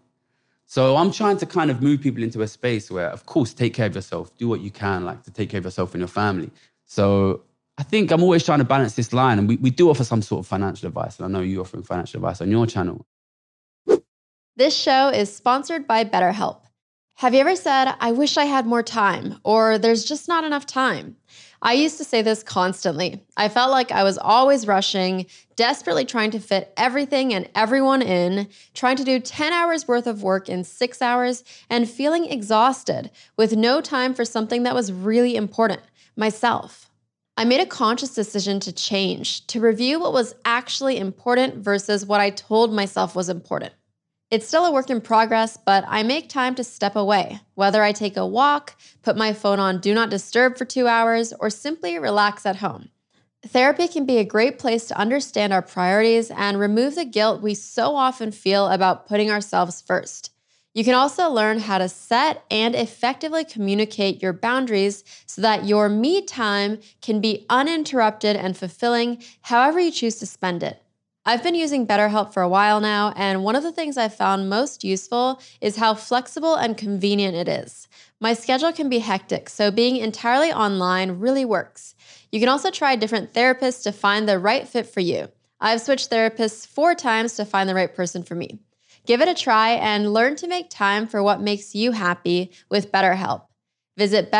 A: So I'm trying to kind of move people into a space where, of course, take care of yourself, do what you can, like to take care of yourself and your family. So I think I'm always trying to balance this line, and we do offer some sort of financial advice, and I know you're offering financial advice on your channel.
B: This show is sponsored by BetterHelp. Have you ever said, I wish I had more time, or there's just not enough time? I used to say this constantly. I felt like I was always rushing, desperately trying to fit everything and everyone in, trying to do 10 hours worth of work in 6 hours, and feeling exhausted with no time for something that was really important, myself. I made a conscious decision to change, to review what was actually important versus what I told myself was important. It's still a work in progress, but I make time to step away, whether I take a walk, put my phone on Do Not Disturb for 2 hours, or simply relax at home. Therapy can be a great place to understand our priorities and remove the guilt we so often feel about putting ourselves first. You can also learn how to set and effectively communicate your boundaries so that your me time can be uninterrupted and fulfilling however you choose to spend it. I've been using BetterHelp for a while now, and one of the things I've found most useful is how flexible and convenient it is. My schedule can be hectic, so being entirely online really works. You can also try different therapists to find the right fit for you. I've switched therapists 4 times to find the right person for me. Give it a try and learn to make time for what makes you happy with BetterHelp. Visit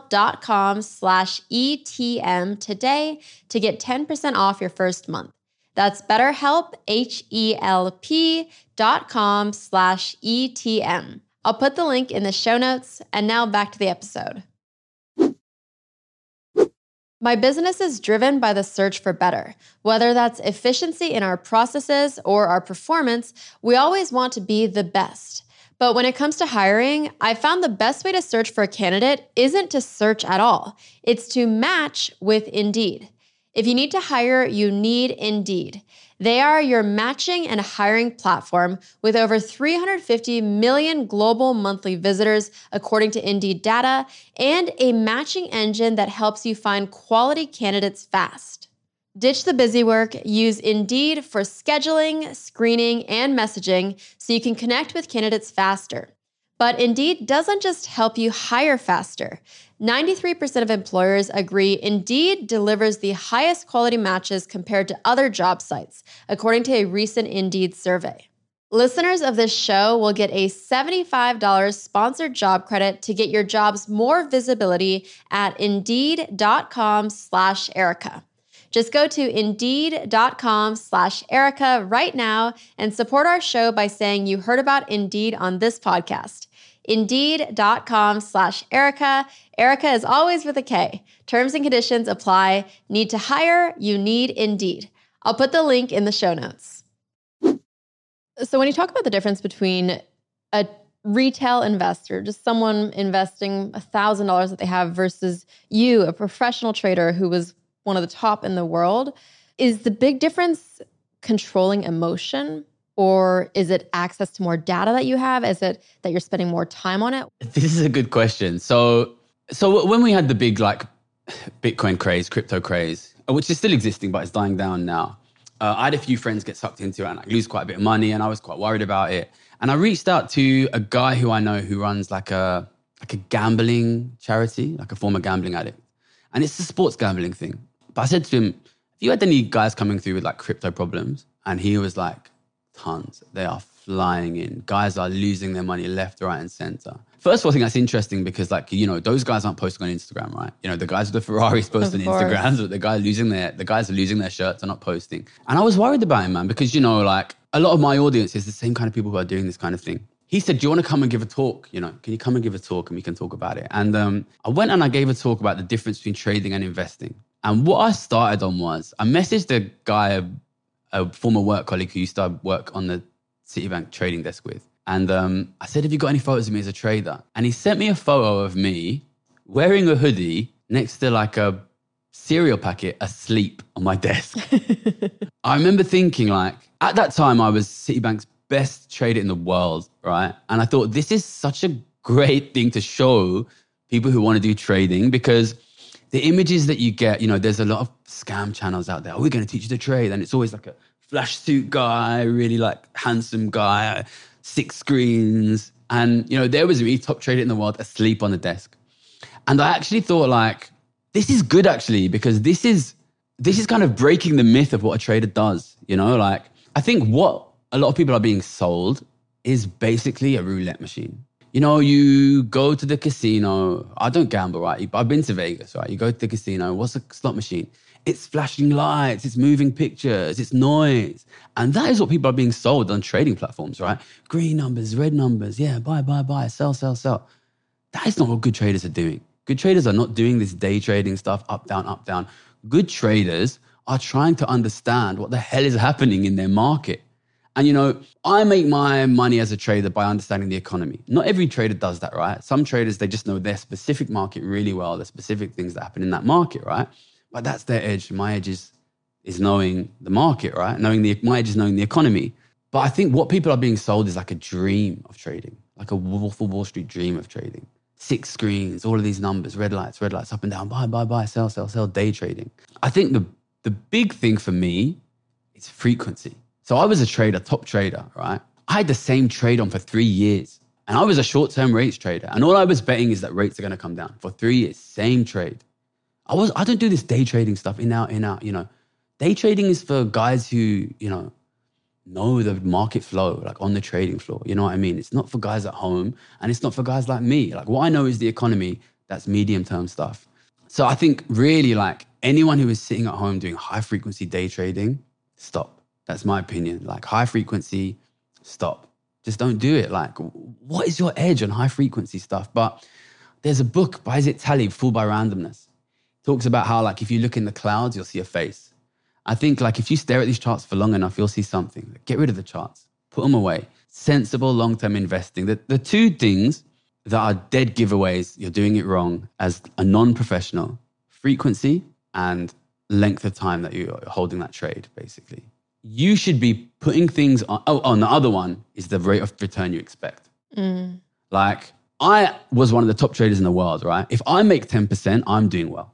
B: betterhelp.com/ETM today to get 10% off your first month. That's BetterHelp, HELP.com/ETM. I'll put the link in the show notes, and now back to the episode. My business is driven by the search for better. Whether that's efficiency in our processes or our performance, we always want to be the best. But when it comes to hiring, I found the best way to search for a candidate isn't to search at all. It's to match with Indeed. If you need to hire, you need Indeed. They are your matching and hiring platform with over 350 million global monthly visitors, according to Indeed data, and a matching engine that helps you find quality candidates fast. Ditch the busy work. Use Indeed for scheduling, screening, and messaging so you can connect with candidates faster. But Indeed doesn't just help you hire faster. 93% of employers agree Indeed delivers the highest quality matches compared to other job sites, according to a recent Indeed survey. Listeners of this show will get a $75 sponsored job credit to get your jobs more visibility at Indeed.com/Erica. Just go to Indeed.com/Erica right now and support our show by saying you heard about Indeed on this podcast. Indeed.com/Erica. Erica is always with a K. Terms and conditions apply. Need to hire? You need Indeed. I'll put the link in the show notes. So when you talk about the difference between a retail investor, just someone investing $1,000 that they have versus you, a professional trader who was one of the top in the world, is the big difference controlling emotion? Or is it access to more data that you have? Is it that you're spending more time on it?
A: This is a good question. So when we had the big Bitcoin craze, crypto craze, which is still existing, but it's dying down now, I had a few friends get sucked into it and lose quite a bit of money, and I was quite worried about it. And I reached out to a guy who I know who runs like a gambling charity, like a former gambling addict. And it's a sports gambling thing. But I said to him, have you had any guys coming through with like crypto problems? And he was like, tons. They are flying in. Guys are losing their money left, right, and center. First of all, I think that's interesting because, those guys aren't posting on Instagram, right? The guys with the Ferraris post on Instagram, but the guys are losing their shirts are not posting. And I was worried about him, man, because, a lot of my audience is the same kind of people who are doing this kind of thing. He said, do you want to come and give a talk? Can you come and give a talk and we can talk about it? And I went and I gave a talk about the difference between trading and investing. And what I started on was, I messaged a guy, a former work colleague who used to work on the Citibank trading desk with. And I said, have you got any photos of me as a trader? And he sent me a photo of me wearing a hoodie next to like a cereal packet asleep on my desk. I remember thinking at that time I was Citibank's best trader in the world, right? And I thought this is such a great thing to show people who want to do trading, because the images that you get, there's a lot of scam channels out there. Oh, we're going to teach you to trade. And it's always like a flash suit guy, really handsome guy, 6 screens. And, there was me, top trader in the world, asleep on the desk. And I actually thought this is good actually, because this is kind of breaking the myth of what a trader does. I think what a lot of people are being sold is basically a roulette machine. You go to the casino. I don't gamble, right? But I've been to Vegas, right? You go to the casino. What's a slot machine? It's flashing lights, it's moving pictures, it's noise. And that is what people are being sold on trading platforms, right? Green numbers, red numbers. Yeah, buy, sell, sell, sell. That is not what good traders are doing. Good traders are not doing this day trading stuff, up, down, up, down. Good traders are trying to understand what the hell is happening in their market. And I make my money as a trader by understanding the economy. Not every trader does that, right? Some traders, they just know their specific market really well, the specific things that happen in that market, right? But that's their edge. My edge is knowing the market, right? My edge is knowing the economy. But I think what people are being sold is like a dream of trading, like a Wolf of Wall Street dream of trading. 6 screens, all of these numbers, red lights, up and down, buy, sell, day trading. I think the big thing for me is frequency. So I was a trader, top trader, right? I had the same trade on for 3 years. And I was a short-term rates trader. And all I was betting is that rates are going to come down. For 3 years, same trade. I don't do this day trading stuff, in out. Day trading is for guys who, know the market flow, like on the trading floor. You know what I mean? It's not for guys at home, and it's not for guys like me. Like, what I know is the economy. That's medium-term stuff. So I think really, like, anyone who is sitting at home doing high-frequency day trading, stop. That's my opinion. Like, high-frequency, stop. Just don't do it. Like, what is your edge on high-frequency stuff? But there's a book by Zit Talib, Fooled by Randomness. Talks about how, like, if you look in the clouds, you'll see a face. I think, like, if you stare at these charts for long enough, you'll see something. Get rid of the charts. Put them away. Sensible long-term investing. The 2 things that are dead giveaways, you're doing it wrong as a non-professional: frequency and length of time that you're holding that trade, basically. You should be putting things on. And the other one is the rate of return you expect. Like, I was one of the top traders in the world, right? If I make 10%, I'm doing well.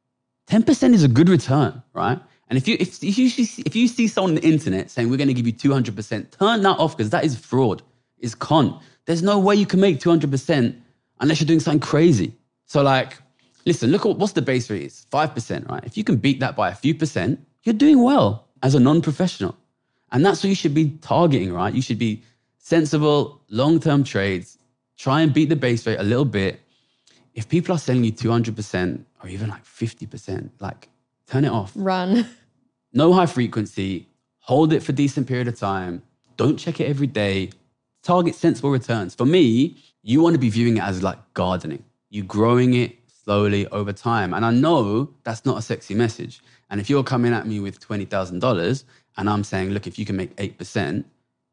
A: 10% is a good return, right? And if you see someone on the internet saying we're going to give you 200%, turn that off, because that is fraud. It's con. There's no way you can make 200% unless you're doing something crazy. So, like, listen, look at what's the base rate is, 5%, right? If you can beat that by a few percent, you're doing well as a non-professional. And that's what you should be targeting, right? You should be sensible, long-term trades, try and beat the base rate a little bit. If people are selling you 200% or even like 50%, like, turn it off.
B: Run.
A: No high frequency. Hold it for a decent period of time. Don't check it every day. Target sensible returns. For me, you want to be viewing it as like gardening. You growing it slowly over time. And I know that's not a sexy message. And if you're coming at me with $20,000 and I'm saying, look, if you can make 8%,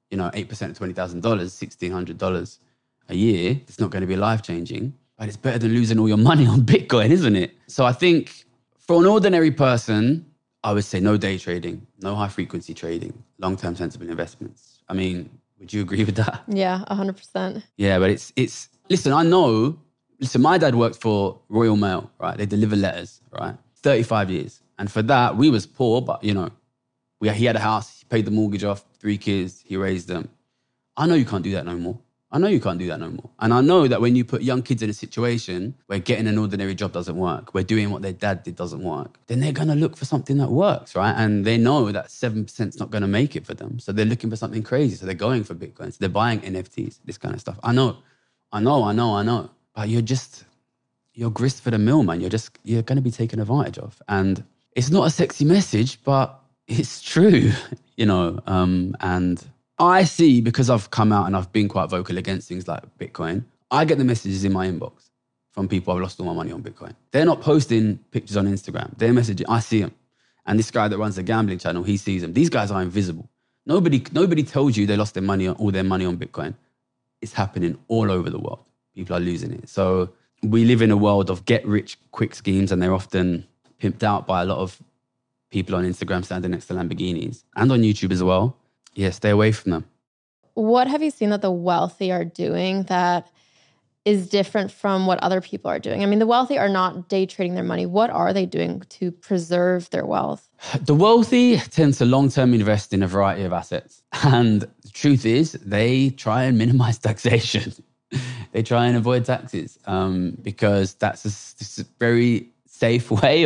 A: 8% of $20,000, $1,600 a year, it's not going to be life-changing. But it's better than losing all your money on Bitcoin, isn't it? So I think for an ordinary person, I would say no day trading, no high-frequency trading, long-term sensible investments. I mean, would you agree with that?
B: Yeah, 100%.
A: Yeah, but it's listen, my dad worked for Royal Mail, right? They deliver letters, right? 35 years. And for that, we was poor, but, he had a house, he paid the mortgage off, 3 kids, he raised them. I know you can't do that no more. And I know that when you put young kids in a situation where getting an ordinary job doesn't work, where doing what their dad did doesn't work, then they're going to look for something that works, right? And they know that 7% is not going to make it for them. So they're looking for something crazy. So they're going for Bitcoin. So they're buying NFTs, this kind of stuff. I know. But you're grist for the mill, man. You're going to be taken advantage of. And it's not a sexy message, but it's true, and I see, because I've come out and I've been quite vocal against things like Bitcoin, I get the messages in my inbox from people I've lost all my money on Bitcoin. They're not posting pictures on Instagram. They're messaging, I see them. And this guy that runs the gambling channel, he sees them. These guys are invisible. Nobody tells you they lost all their money on Bitcoin. It's happening all over the world. People are losing it. So we live in a world of get-rich-quick schemes, and they're often pimped out by a lot of people on Instagram standing next to Lamborghinis, and on YouTube as well. Yeah, stay away from them.
B: What have you seen that the wealthy are doing that is different from what other people are doing? I mean, the wealthy are not day trading their money. What are they doing to preserve their wealth?
A: The wealthy tend to long-term invest in a variety of assets. And the truth is, they try and minimize taxation. They try and avoid taxes because that's a very safe way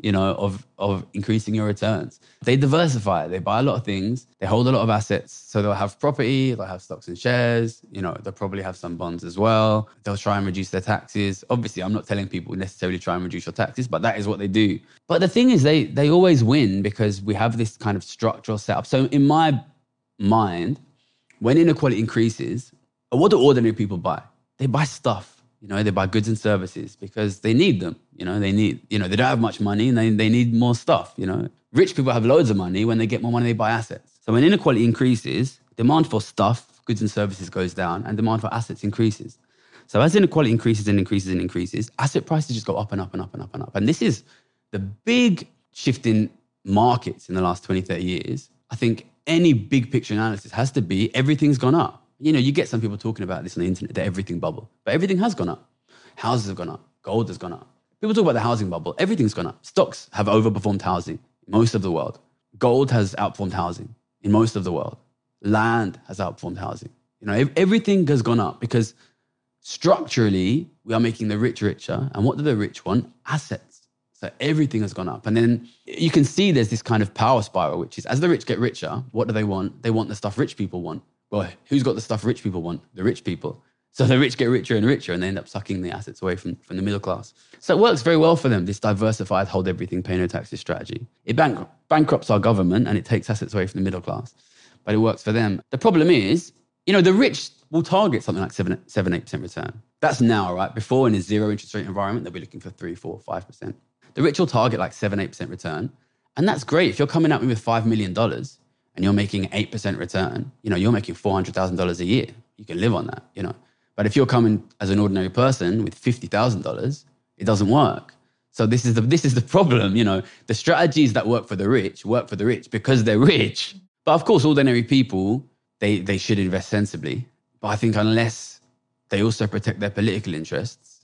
A: of increasing your returns. They diversify. They buy a lot of things. They hold a lot of assets. So they'll have property, they'll have stocks and shares, they'll probably have some bonds as well. They'll try and reduce their taxes. Obviously, I'm not telling people necessarily try and reduce your taxes, but that is what they do. But the thing is, they always win because we have this kind of structural setup. So in my mind, when inequality increases, what do ordinary people buy? They buy stuff. They buy goods and services because they need them. They don't have much money and they need more stuff. Rich people have loads of money. When they get more money, they buy assets. So when inequality increases, demand for stuff, goods and services goes down and demand for assets increases. So as inequality increases and increases and increases, asset prices just go up and up and up and up and up. And this is the big shift in markets in the last 20, 30 years. I think any big picture analysis has to be everything's gone up. You get some people talking about this on the internet, the everything bubble. But everything has gone up. Houses have gone up. Gold has gone up. People talk about the housing bubble. Everything's gone up. Stocks have overperformed housing in most of the world. Gold has outperformed housing in most of the world. Land has outperformed housing. Everything has gone up because structurally, we are making the rich richer. And what do the rich want? Assets. So everything has gone up. And then you can see there's this kind of power spiral, which is as the rich get richer, what do they want? They want the stuff rich people want. Well, who's got the stuff rich people want? The rich people. So the rich get richer and richer and they end up sucking the assets away from the middle class. So it works very well for them, this diversified, hold everything, pay no taxes strategy. It bankrupts our government and it takes assets away from the middle class. But it works for them. The problem is, the rich will target something like 7-8% return. That's now, right? Before in a zero interest rate environment, they'll be looking for 3, 4, 5%. The rich will target like 7-8% return. And that's great. If you're coming at me with $5 million, and you're making 8% return, you're making $400,000 a year. You can live on that, But if you're coming as an ordinary person with $50,000, it doesn't work. So this is the problem, The strategies that work for the rich because they're rich. But of course, ordinary people, they should invest sensibly. But I think unless they also protect their political interests,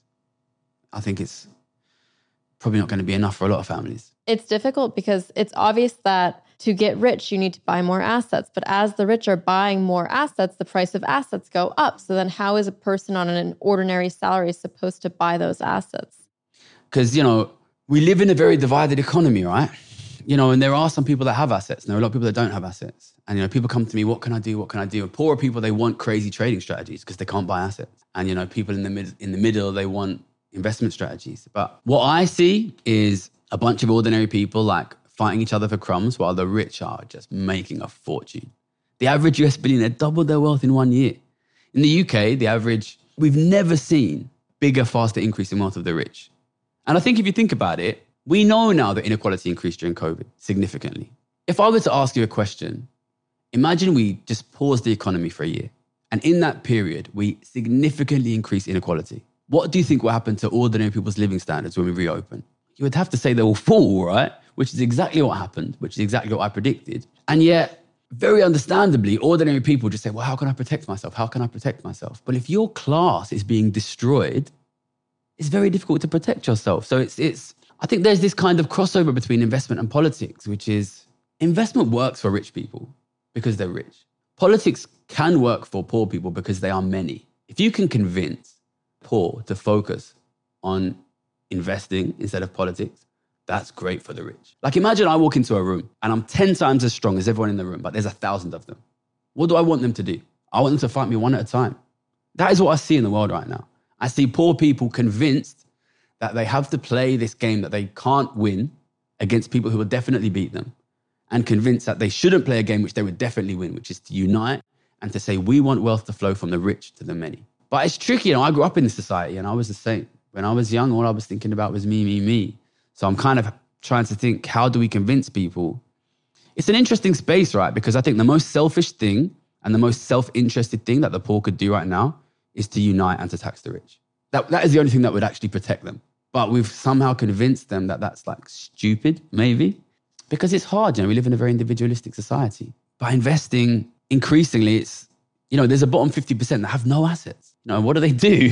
A: I think it's probably not going to be enough for a lot of families.
B: It's difficult because it's obvious that to get rich, you need to buy more assets. But as the rich are buying more assets, the price of assets go up. So then how is a person on an ordinary salary supposed to buy those assets?
A: Because, we live in a very divided economy, right? And there are some people that have assets. And there are a lot of people that don't have assets. And, people come to me, what can I do? What can I do? And poorer people, they want crazy trading strategies because they can't buy assets. And, people in the middle, they want investment strategies. But what I see is a bunch of ordinary people fighting each other for crumbs while the rich are just making a fortune. The average US billionaire doubled their wealth in 1 year. In the UK, we've never seen bigger, faster increase in wealth of the rich. And I think if you think about it, we know now that inequality increased during COVID significantly. If I were to ask you a question, imagine we just pause the economy for a year. And in that period, we significantly increase inequality. What do you think will happen to ordinary people's living standards when we reopen? You would have to say they will fall, right? Which is exactly what happened, which is exactly what I predicted. And yet, very understandably, ordinary people just say, well, how can I protect myself? How can I protect myself? But if your class is being destroyed, it's very difficult to protect yourself. So I think there's this kind of crossover between investment and politics, which is investment works for rich people because they're rich. Politics can work for poor people because they are many. If you can convince poor to focus on investing instead of politics, that's great for the rich. Imagine I walk into a room and I'm 10 times as strong as everyone in the room, but there's 1,000 of them. What do I want them to do? I want them to fight me one at a time. That is what I see in the world right now. I see poor people convinced that they have to play this game that they can't win against people who will definitely beat them, and convinced that they shouldn't play a game which they would definitely win, which is to unite and to say, we want wealth to flow from the rich to the many. But it's tricky. I grew up in this society and I was the same. When I was young, all I was thinking about was me, me, me. So I'm kind of trying to think, how do we convince people? It's an interesting space, right? Because I think the most selfish thing and the most self-interested thing that the poor could do right now is to unite and to tax the rich. That is the only thing that would actually protect them. But we've somehow convinced them that that's stupid, maybe, because it's hard. We live in a very individualistic society. By investing, increasingly, it's, there's a bottom 50% that have no assets. What do they do?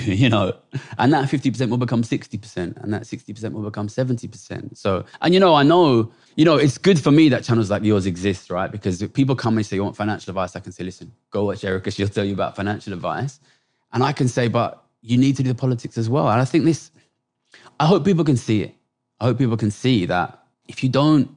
A: And that 50% will become 60%, and that 60% will become 70%. So, and I know, it's good for me that channels like yours exist, right? Because if people come and say, you want financial advice, I can say, listen, go watch Erica, she'll tell you about financial advice. And I can say, but you need to do the politics as well. And I think I hope people can see it. I hope people can see that if you don't,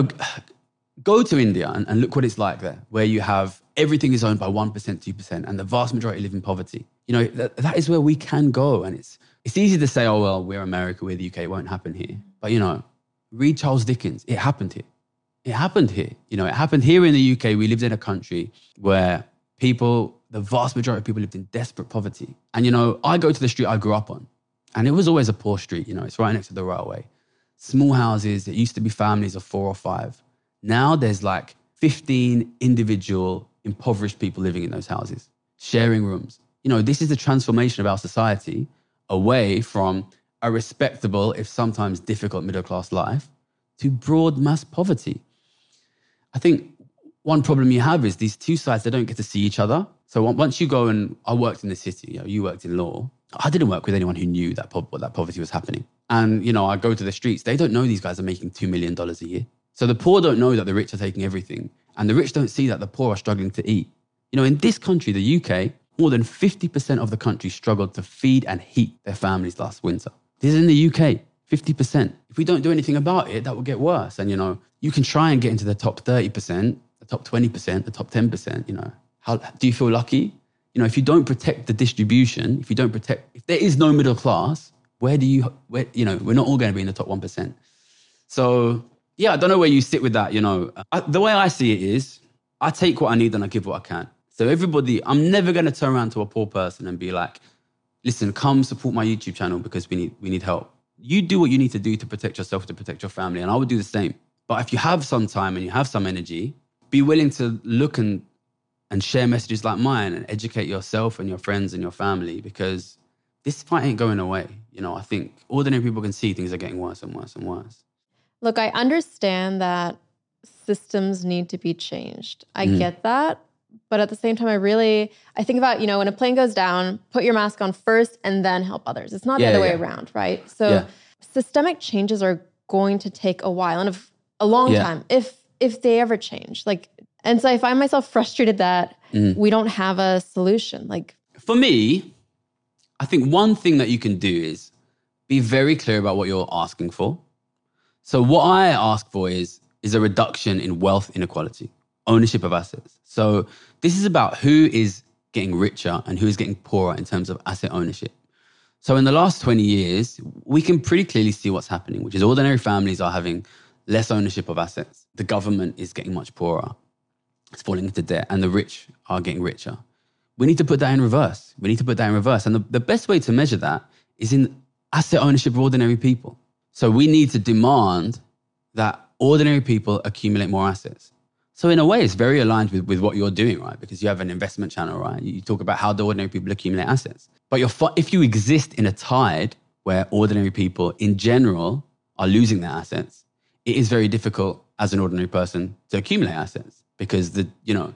A: go to India and look what it's like there, where you have everything is owned by 1%, 2%, and the vast majority live in poverty. That is where we can go. And it's easy to say, oh, well, we're America, we're the UK, it won't happen here. But, read Charles Dickens. It happened here. It happened here. It happened here in the UK. We lived in a country where the vast majority of people lived in desperate poverty. And, I go to the street I grew up on, and it was always a poor street. It's right next to the railway. Small houses. It used to be families of 4 or 5. Now there's like 15 individual impoverished people living in those houses, sharing rooms. This is the transformation of our society away from a respectable, if sometimes difficult, middle-class life to broad mass poverty. I think one problem you have is these two sides, they don't get to see each other. So once you go and I worked in the city, you worked in law. I didn't work with anyone who knew that poverty was happening. And, I go to the streets. They don't know these guys are making $2 million a year. So the poor don't know that the rich are taking everything. And the rich don't see that the poor are struggling to eat. In this country, the UK, more than 50% of the country struggled to feed and heat their families last winter. This is in the UK, 50%. If we don't do anything about it, that will get worse. And, you can try and get into the top 30%, the top 20%, the top 10%, How do you feel lucky? If you don't protect the distribution, if there is no middle class, we're not all going to be in the top 1%. So, yeah, I don't know where you sit with that, the way I see it is, I take what I need and I give what I can. So I'm never going to turn around to a poor person and be like, listen, come support my YouTube channel because we need help. You do what you need to do to protect yourself, to protect your family, and I would do the same. But if you have some time and you have some energy, be willing to look and share messages like mine and educate yourself and your friends and your family, because this fight ain't going away. I think ordinary people can see things are getting worse and worse and worse.
B: Look, I understand that systems need to be changed. I get that. But at the same time, I think about, when a plane goes down, put your mask on first and then help others. It's not the other way around, right? So systemic changes are going to take a while and a long time if they ever change. And so I find myself frustrated that we don't have a solution.
A: For me, I think one thing that you can do is be very clear about what you're asking for. So what I ask for is a reduction in wealth inequality, ownership of assets. So this is about who is getting richer and who is getting poorer in terms of asset ownership. So in the last 20 years, we can pretty clearly see what's happening, which is ordinary families are having less ownership of assets. The government is getting much poorer. It's falling into debt, and the rich are getting richer. We need to put that in reverse. And the best way to measure that is in asset ownership of ordinary people. So we need to demand that ordinary people accumulate more assets. So in a way, it's very aligned with what you're doing, right? Because you have an investment channel, right? You talk about how the ordinary people accumulate assets. But if you exist in a tide where ordinary people in general are losing their assets, it is very difficult as an ordinary person to accumulate assets because the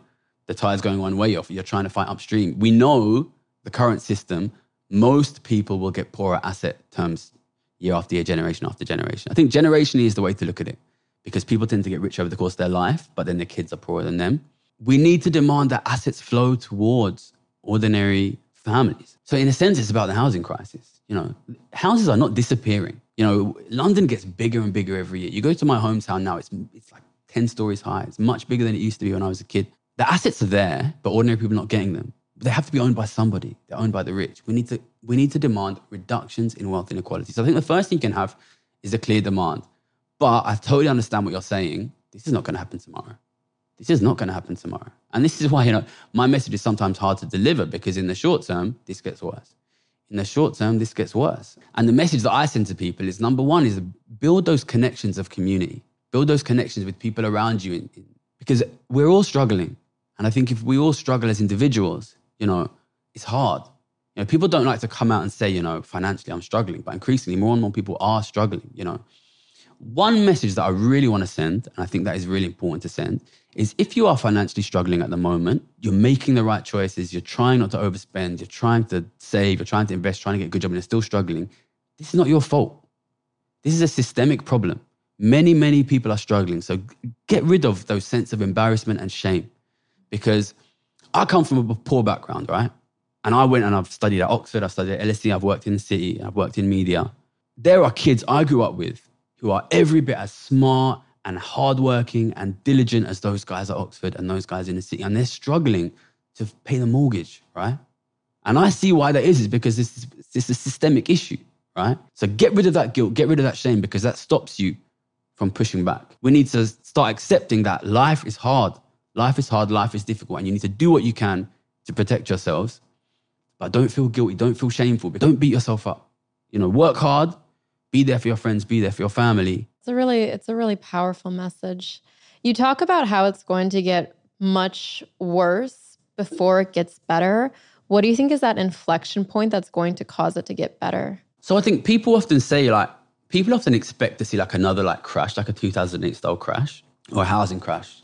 A: tide's going one way. You're trying to fight upstream. We know the current system, most people will get poorer asset terms year after year, generation after generation. I think generationally is the way to look at it, because people tend to get rich over the course of their life, but then their kids are poorer than them. We need to demand that assets flow towards ordinary families. So in a sense, it's about the housing crisis. Houses are not disappearing. London gets bigger and bigger every year. You go to my hometown now, it's like 10 stories high. It's much bigger than it used to be when I was a kid. The assets are there, but ordinary people are not getting them. They have to be owned by somebody. They're owned by the rich. We need to demand reductions in wealth inequality. So I think the first thing you can have is a clear demand. But I totally understand what you're saying. This is not going to happen tomorrow. And this is why, my message is sometimes hard to deliver, because in the short term, this gets worse. And the message that I send to people is, number one, is build those connections of community. Build those connections with people around you. Because we're all struggling. And I think if we all struggle as individuals, it's hard. People don't like to come out and say, financially I'm struggling, but increasingly more and more people are struggling, One message that I really want to send, and I think that is really important to send, is if you are financially struggling at the moment, you're making the right choices, you're trying not to overspend, you're trying to save, you're trying to invest, trying to get a good job, and you're still struggling, this is not your fault. This is a systemic problem. Many, many people are struggling. So get rid of those sense of embarrassment and shame. Because I come from a poor background, right? And I went and I've studied at Oxford, I've studied at LSE, I've worked in the city, I've worked in media. There are kids I grew up with who are every bit as smart and hardworking and diligent as those guys at Oxford and those guys in the city. And they're struggling to pay the mortgage, right? And I see why that is because this is a systemic issue, right? So get rid of that guilt, get rid of that shame, because that stops you from pushing back. We need to start accepting that life is hard. Life is hard, life is difficult, and you need to do what you can to protect yourselves. But don't feel guilty, don't feel shameful, but don't beat yourself up. Work hard, be there for your friends, be there for your family.
B: It's a really powerful message. You talk about how it's going to get much worse before it gets better. What do you think is that inflection point that's going to cause it to get better?
A: So I think people often expect to see like another like crash, like a 2008 style crash or a housing crash.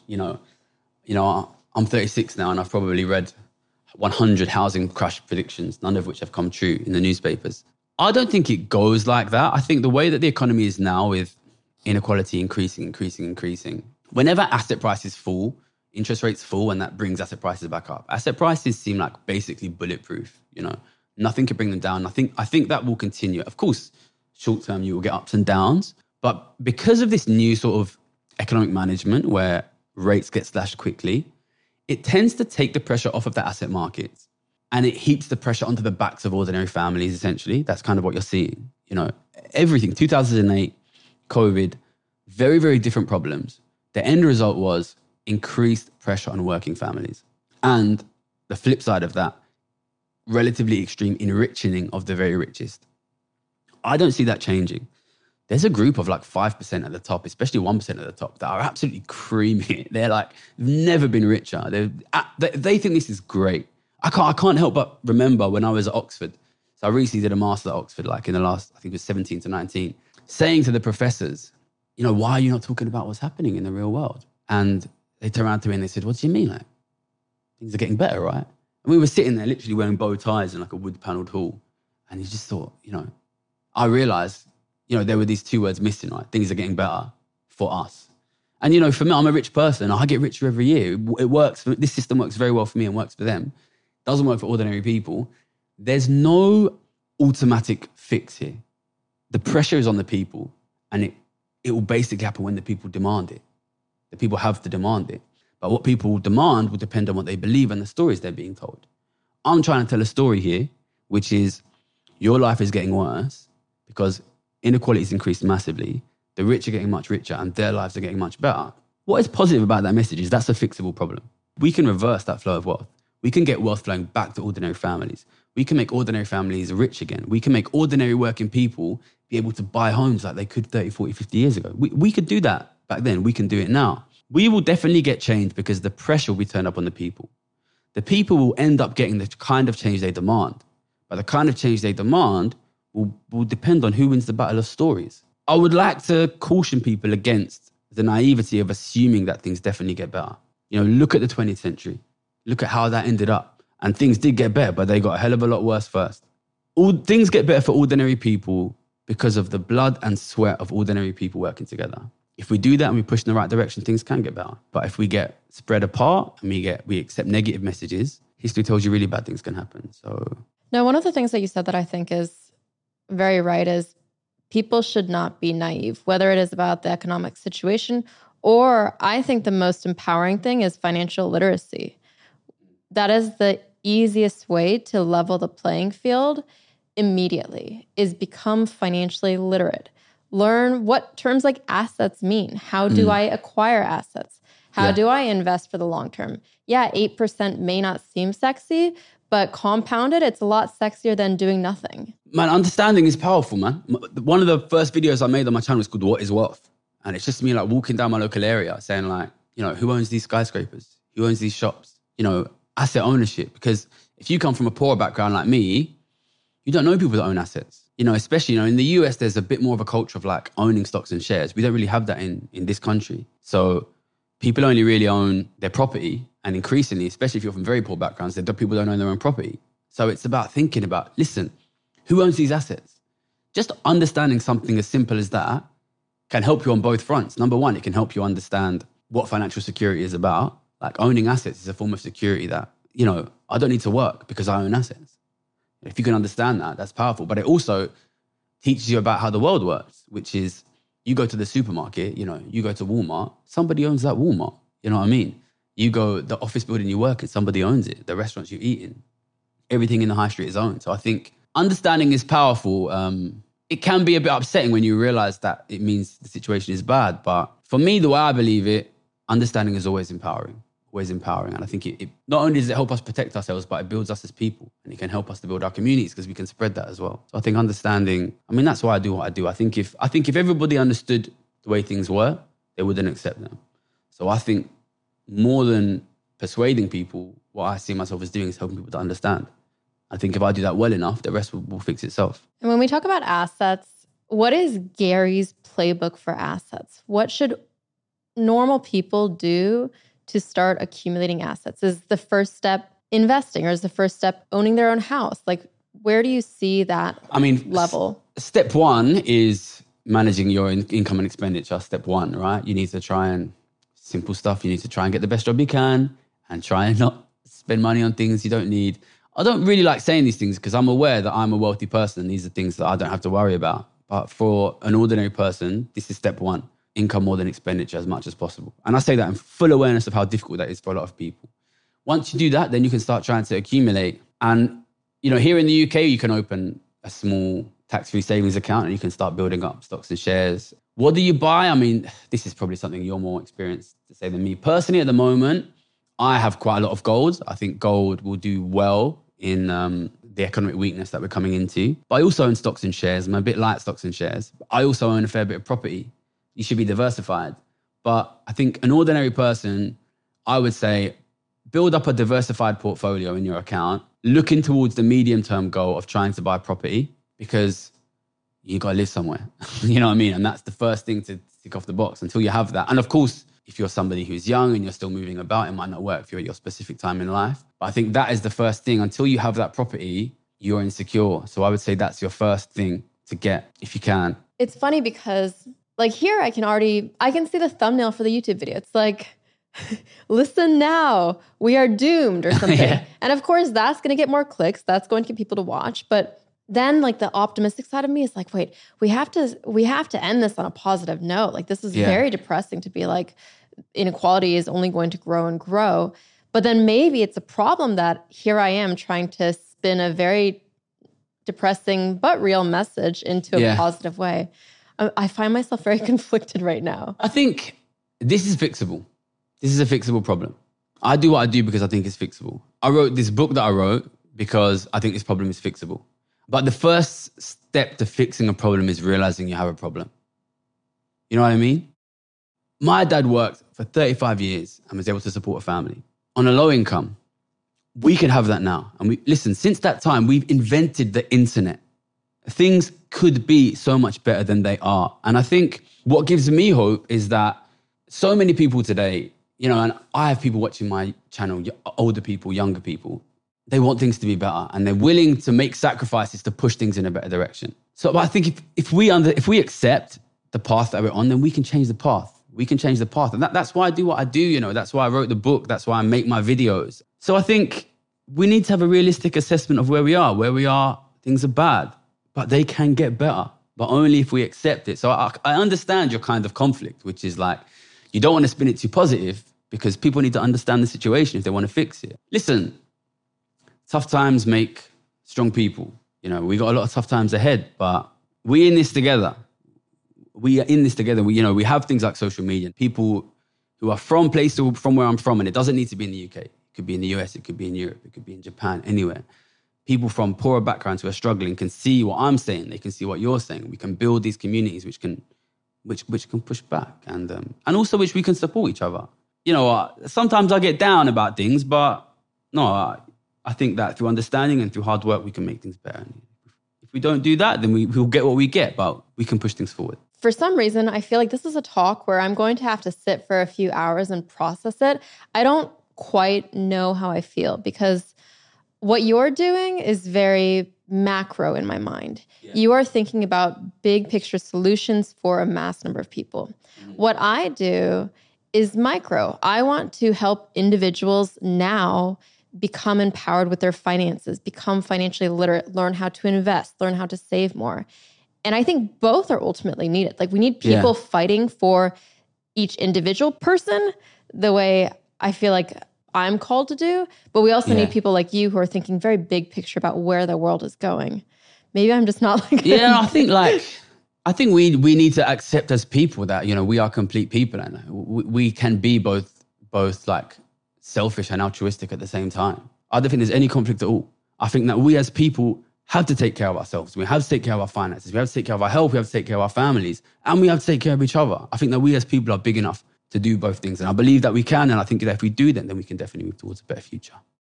A: I'm 36 now and I've probably read 100 housing crash predictions, none of which have come true in the newspapers. I don't think it goes like that. I think the way that the economy is now with inequality increasing, whenever asset prices fall, interest rates fall, and that brings asset prices back up. Asset prices seem like basically bulletproof, Nothing can bring them down. I think that will continue. Of course, short term, you will get ups and downs. But because of this new sort of economic management where rates get slashed quickly, it tends to take the pressure off of the asset markets and it heaps the pressure onto the backs of ordinary families, essentially. That's kind of what you're seeing. Everything, 2008, COVID, very, very different problems. The end result was increased pressure on working families. And the flip side of that, relatively extreme enriching of the very richest. I don't see that changing. There's a group of like 5% at the top, especially 1% at the top, that are absolutely creaming it. They're like, never been richer. They think this is great. I can't help but remember when I was at Oxford. So I recently did a master at Oxford, like in the last, I think it was 17 to 19, saying to the professors, why are you not talking about what's happening in the real world? And they turned around to me and they said, what do you mean? Like, things are getting better, right? And we were sitting there literally wearing bow ties in like a wood paneled hall. And you just thought, I realized, there were these two words missing, right? Things are getting better for us. And, for me, I'm a rich person. I get richer every year. It works. This system works very well for me and works for them. Doesn't work for ordinary people. There's no automatic fix here. The pressure is on the people, and it will basically happen when the people demand it. The people have to demand it. But what people demand will depend on what they believe and the stories they're being told. I'm trying to tell a story here, which is your life is getting worse because inequality has increased massively. The rich are getting much richer and their lives are getting much better. What is positive about that message is that's a fixable problem. We can reverse that flow of wealth. We can get wealth flowing back to ordinary families. We can make ordinary families rich again. We can make ordinary working people be able to buy homes like they could 30, 40, 50 years ago. We could do that back then. We can do it now. We will definitely get change because the pressure will be turned up on the people. The people will end up getting the kind of change they demand. But the kind of change they demand will depend on who wins the battle of stories. I would like to caution people against the naivety of assuming that things definitely get better. Look at the 20th century. Look at how that ended up. And things did get better, but they got a hell of a lot worse first. Things get better for ordinary people because of the blood and sweat of ordinary people working together. If we do that and we push in the right direction, things can get better. But if we get spread apart and we accept negative messages, history tells you really bad things can happen. So
B: now, one of the things that you said that I think is very right is people should not be naive, whether it is about the economic situation or I think the most empowering thing is financial literacy. That is the easiest way to level the playing field immediately, is become financially literate. Learn what terms like assets mean. How do I acquire assets? How do I invest for the long term? Yeah, 8% may not seem sexy, but compounded, it's a lot sexier than doing nothing.
A: Man, understanding is powerful, man. One of the first videos I made on my channel was called What is Wealth? And it's just me like walking down my local area saying like, who owns these skyscrapers? Who owns these shops? Asset ownership. Because if you come from a poor background like me, you don't know people that own assets. Especially, in the US, there's a bit more of a culture of like owning stocks and shares. We don't really have that in this country. So people only really own their property, and increasingly, especially if you're from very poor backgrounds, people don't own their own property. So it's about thinking about, listen, who owns these assets? Just understanding something as simple as that can help you on both fronts. Number one, it can help you understand what financial security is about. Like owning assets is a form of security that, I don't need to work because I own assets. If you can understand that, that's powerful. But it also teaches you about how the world works, which is You go to the supermarket, you go to Walmart, somebody owns that Walmart. You know what I mean? You go, the office building you work in, somebody owns it. The restaurants you eat in, everything in the high street is owned. So I think understanding is powerful. It can be a bit upsetting when you realize that it means the situation is bad. But for me, the way I believe it, understanding is always empowering. And I think it not only does it help us protect ourselves, but it builds us as people, and it can help us to build our communities because we can spread that as well. So I think understanding, that's why I do what I do. I think if everybody understood the way things were, they wouldn't accept them. So I think more than persuading people, what I see myself as doing is helping people to understand. I think if I do that well enough, the rest will fix itself.
B: And when we talk about assets, what is Gary's playbook for assets? What should normal people do to start accumulating assets? Is the first step investing, or is the first step owning their own house? Like, where do you see that level?
A: Step one is managing your income and expenditure. Step one, right? You need to try and, simple stuff, you need to try and get the best job you can and try and not spend money on things you don't need. I don't really like saying these things because I'm aware that I'm a wealthy person. These are things that I don't have to worry about. But for an ordinary person, this is step one. Income more than expenditure as much as possible. And I say that in full awareness of how difficult that is for a lot of people. Once you do that, then you can start trying to accumulate. And, here in the UK, you can open a small tax-free savings account and you can start building up stocks and shares. What do you buy? This is probably something you're more experienced to say than me. Personally, at the moment, I have quite a lot of gold. I think gold will do well in the economic weakness that we're coming into. But I also own stocks and shares. I'm a bit light stocks and shares. I also own a fair bit of property. You should be diversified. But I think an ordinary person, I would say, build up a diversified portfolio in your account, looking towards the medium-term goal of trying to buy property, because you got to live somewhere. You know what I mean? And that's the first thing to tick off the box until you have that. And of course, if you're somebody who's young and you're still moving about, it might not work for you at your specific time in life. But I think that is the first thing. Until you have that property, you're insecure. So I would say that's your first thing to get, if you can.
B: It's funny because here I can see the thumbnail for the YouTube video. It's like, listen now, we are doomed or something. Yeah. And of course, that's going to get more clicks. That's going to get people to watch. But then the optimistic side of me is like, wait, we have to end this on a positive note. This is very depressing to be inequality is only going to grow and grow. But then maybe it's a problem that here I am trying to spin a very depressing but real message into a positive way. I find myself very conflicted right now.
A: I think this is fixable. This is a fixable problem. I do what I do because I think it's fixable. I wrote this book that I wrote because I think this problem is fixable. But the first step to fixing a problem is realizing you have a problem. You know what I mean? My dad worked for 35 years and was able to support a family on a low income. We can have that now. And since that time, we've invented the internet. Things could be so much better than they are. And I think what gives me hope is that so many people today, and I have people watching my channel, older people, younger people, they want things to be better and they're willing to make sacrifices to push things in a better direction. So I think if we accept the path that we're on, then we can change the path. We can change the path. And that's why I do what I do, That's why I wrote the book. That's why I make my videos. So I think we need to have a realistic assessment of where we are. Where we are, things are bad. But they can get better, but only if we accept it. So I understand your kind of conflict, which is you don't want to spin it too positive because people need to understand the situation if they want to fix it. Listen, tough times make strong people. We got a lot of tough times ahead, but we're in this together. We are in this together. We have things like social media. People who are from where I'm from, and it doesn't need to be in the UK. It could be in the US, it could be in Europe, it could be in Japan, anywhere. People from poorer backgrounds who are struggling can see what I'm saying. They can see what you're saying. We can build these communities which can push back and also which we can support each other. Sometimes I get down about things, but no, I think that through understanding and through hard work, we can make things better. And if we don't do that, then we'll get what we get, but we can push things forward.
B: For some reason, I feel like this is a talk where I'm going to have to sit for a few hours and process it. I don't quite know how I feel because what you're doing is very macro in my mind. Yeah. You are thinking about big picture solutions for a mass number of people. Mm-hmm. What I do is micro. I want to help individuals now become empowered with their finances, become financially literate, learn how to invest, learn how to save more. And I think both are ultimately needed. Like we need people fighting for each individual person the way I feel like I'm called to do. But we also need people like you who are thinking very big picture about where the world is going. Maybe I'm just not like...
A: I think we need to accept as people that, we are complete people and we can be both like selfish and altruistic at the same time. I don't think there's any conflict at all. I think that we as people have to take care of ourselves. We have to take care of our finances. We have to take care of our health. We have to take care of our families. And we have to take care of each other. I think that we as people are big enough to do both things. And I believe that we can. And I think that if we do then we can definitely move towards a better future.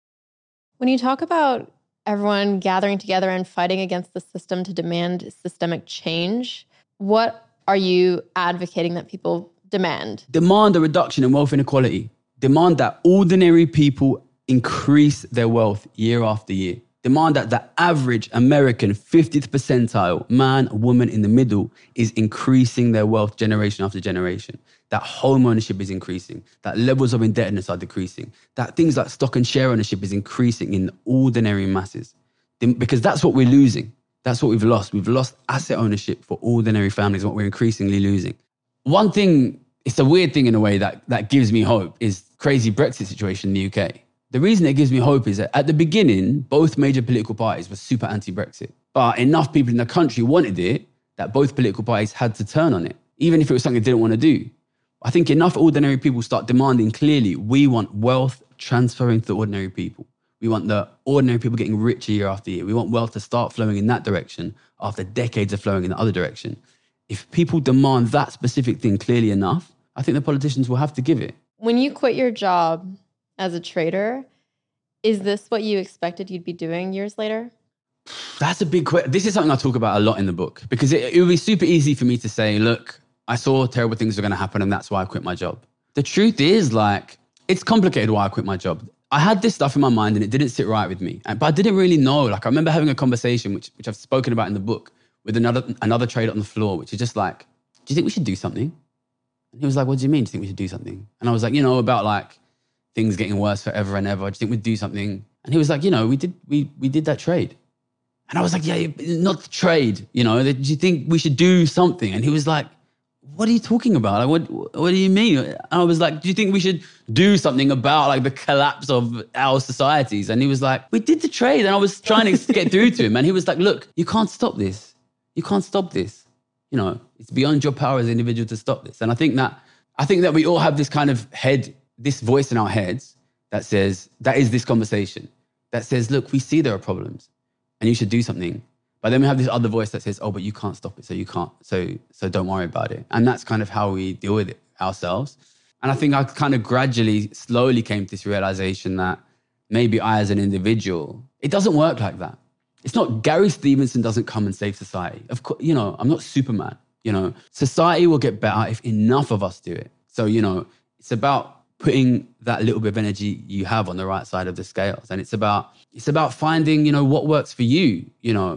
B: When you talk about everyone gathering together and fighting against the system to demand systemic change, what are you advocating that people demand?
A: Demand a reduction in wealth inequality. Demand that ordinary people increase their wealth year after year. Demand that the average American 50th percentile man, woman in the middle is increasing their wealth generation after generation. That home ownership is increasing. That levels of indebtedness are decreasing. That things like stock and share ownership is increasing in ordinary masses. Because that's what we're losing. That's what we've lost. We've lost asset ownership for ordinary families, what we're increasingly losing. One thing, it's a weird thing in a way that gives me hope is crazy Brexit situation in the UK. The reason it gives me hope is that at the beginning, both major political parties were super anti-Brexit. But enough people in the country wanted it that both political parties had to turn on it, even if it was something they didn't want to do. I think enough ordinary people start demanding clearly, we want wealth transferring to the ordinary people. We want the ordinary people getting richer year after year. We want wealth to start flowing in that direction after decades of flowing in the other direction. If people demand that specific thing clearly enough, I think the politicians will have to give it.
B: When you quit your job as a trader, is this what you expected you'd be doing years later?
A: That's a big question. This is something I talk about a lot in the book because it would be super easy for me to say, look, I saw terrible things were going to happen and that's why I quit my job. The truth is it's complicated why I quit my job. I had this stuff in my mind and it didn't sit right with me. But I didn't really know. I remember having a conversation, which I've spoken about in the book, with another trader on the floor, which is just like, do you think we should do something? And he was like, what do you mean? Do you think we should do something? And I was like, about things getting worse forever and ever. Do you think we'd do something? And he was like, we did that trade. And I was like, yeah, not the trade. Do you think we should do something? And he was like, what are you talking about? What do you mean? And I was like, do you think we should do something about the collapse of our societies? And he was like, we did the trade. And I was trying to get through to him. And he was like, look, you can't stop this. You can't stop this. It's beyond your power as an individual to stop this. And I think that we all have this kind of this voice in our heads that says, that is this conversation, that says, look, we see there are problems and you should do something. But then we have this other voice that says, oh, but you can't stop it, so you can't. So don't worry about it. And that's kind of how we deal with it ourselves. And I think I kind of gradually, slowly came to this realization that maybe I as an individual, it doesn't work like that. It's not Gary Stevenson doesn't come and save society. Of course, I'm not Superman. Society will get better if enough of us do it. So, it's about putting that little bit of energy you have on the right side of the scales. And it's about finding, what works for you,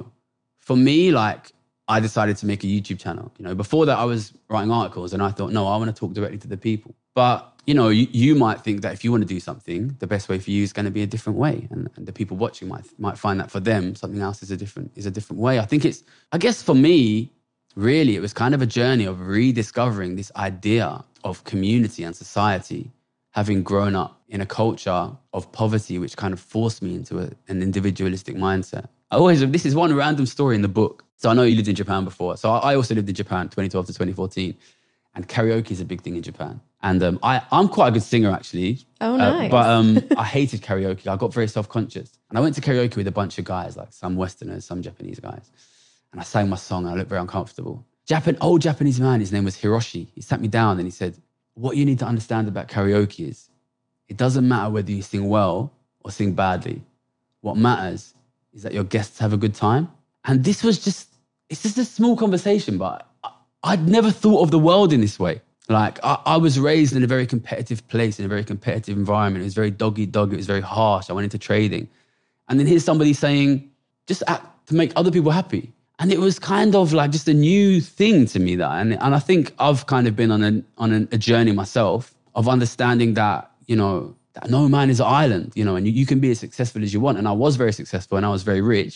A: For me, I decided to make a YouTube channel. Before that, I was writing articles and I thought, no, I want to talk directly to the people. But, you might think that if you want to do something, the best way for you is going to be a different way. And the people watching might find that for them, something else is a different way. I guess for me, really, it was kind of a journey of rediscovering this idea of community and society, having grown up in a culture of poverty, which kind of forced me into an individualistic mindset. This is one random story in the book. So I know you lived in Japan before. So I also lived in Japan, 2012 to 2014. And karaoke is a big thing in Japan. And I'm quite a good singer, actually.
B: Oh, nice.
A: But I hated karaoke. I got very self-conscious. And I went to karaoke with a bunch of guys, some Westerners, some Japanese guys. And I sang my song and I looked very uncomfortable. Old Japanese man, his name was Hiroshi. He sat me down and he said, what you need to understand about karaoke is it doesn't matter whether you sing well or sing badly. What matters is that your guests have a good time. And it's just a small conversation, but I'd never thought of the world in this way. I was raised in a very competitive place, in a very competitive environment. It was very dog-eat-dog. It was very harsh. I went into trading. And then here's somebody saying, just act to make other people happy. And it was kind of just a new thing to me and I think I've kind of been on a journey myself of understanding that, that no man is an island, and you can be as successful as you want. And I was very successful and I was very rich,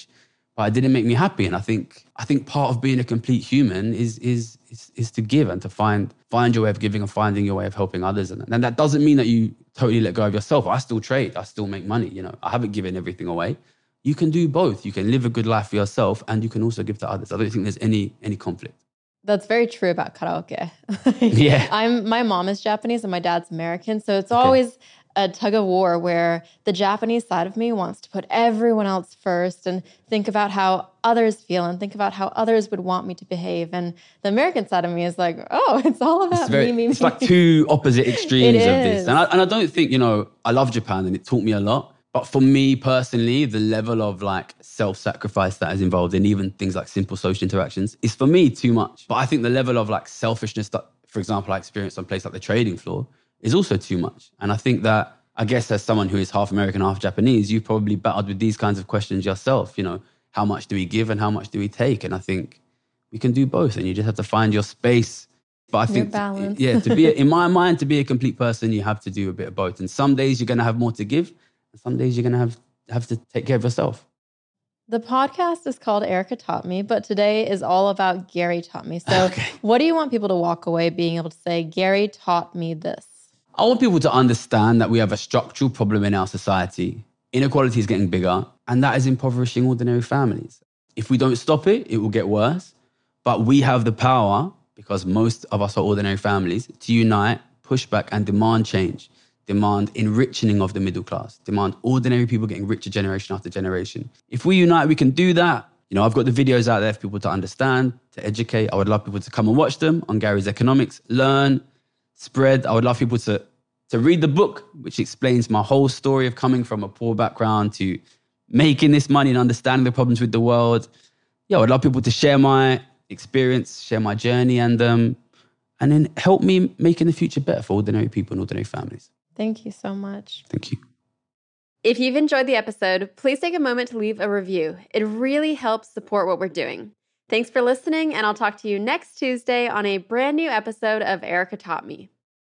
A: but it didn't make me happy. And I think part of being a complete human is to give and to find your way of giving and finding your way of helping others. And that doesn't mean that you totally let go of yourself. I still trade. I still make money. You know, I haven't given everything away. You can do both. You can live a good life for yourself and you can also give to others. I don't think there's any conflict.
B: That's very true about karaoke.
A: Yeah.
B: My mom is Japanese and my dad's American. So it's always a tug of war where the Japanese side of me wants to put everyone else first and think about how others feel and think about how others would want me to behave. And the American side of me is like, oh, it's all about me.
A: It's like two opposite extremes of this. And I don't think, I love Japan and it taught me a lot. But for me personally, the level of like self-sacrifice that is involved in even things like simple social interactions is for me too much. But I think the level of like selfishness that, for example, I experienced on a place like the trading floor is also too much. And I think that, I guess as someone who is half American, half Japanese, you've probably battled with these kinds of questions yourself. How much do we give and how much do we take? And I think we can do both and you just have to find your space. But I think,
B: balance.
A: in my mind, to be a complete person, you have to do a bit of both. And some days you're going to have more to give. And some days you're going to have to take care of yourself.
B: The podcast is called Erica Taught Me, but today is all about Gary Taught Me. So What do you want people to walk away being able to say, Gary taught me this?
A: I want people to understand that we have a structural problem in our society. Inequality is getting bigger, and that is impoverishing ordinary families. If we don't stop it, it will get worse. But we have the power, because most of us are ordinary families, to unite, push back, and demand change. Demand enriching of the middle class. Demand ordinary people getting richer generation after generation. If we unite, we can do that. I've got the videos out there for people to understand, to educate. I would love people to come and watch them on Gary's Economics, learn, spread. I would love people to read the book, which explains my whole story of coming from a poor background to making this money and understanding the problems with the world. I would love people to share my experience, share my journey, and then help me making the future better for ordinary people and ordinary families.
B: Thank you so much.
A: Thank you.
B: If you've enjoyed the episode, please take a moment to leave a review. It really helps support what we're doing. Thanks for listening, and I'll talk to you next Tuesday on a brand new episode of Erica Taught Me.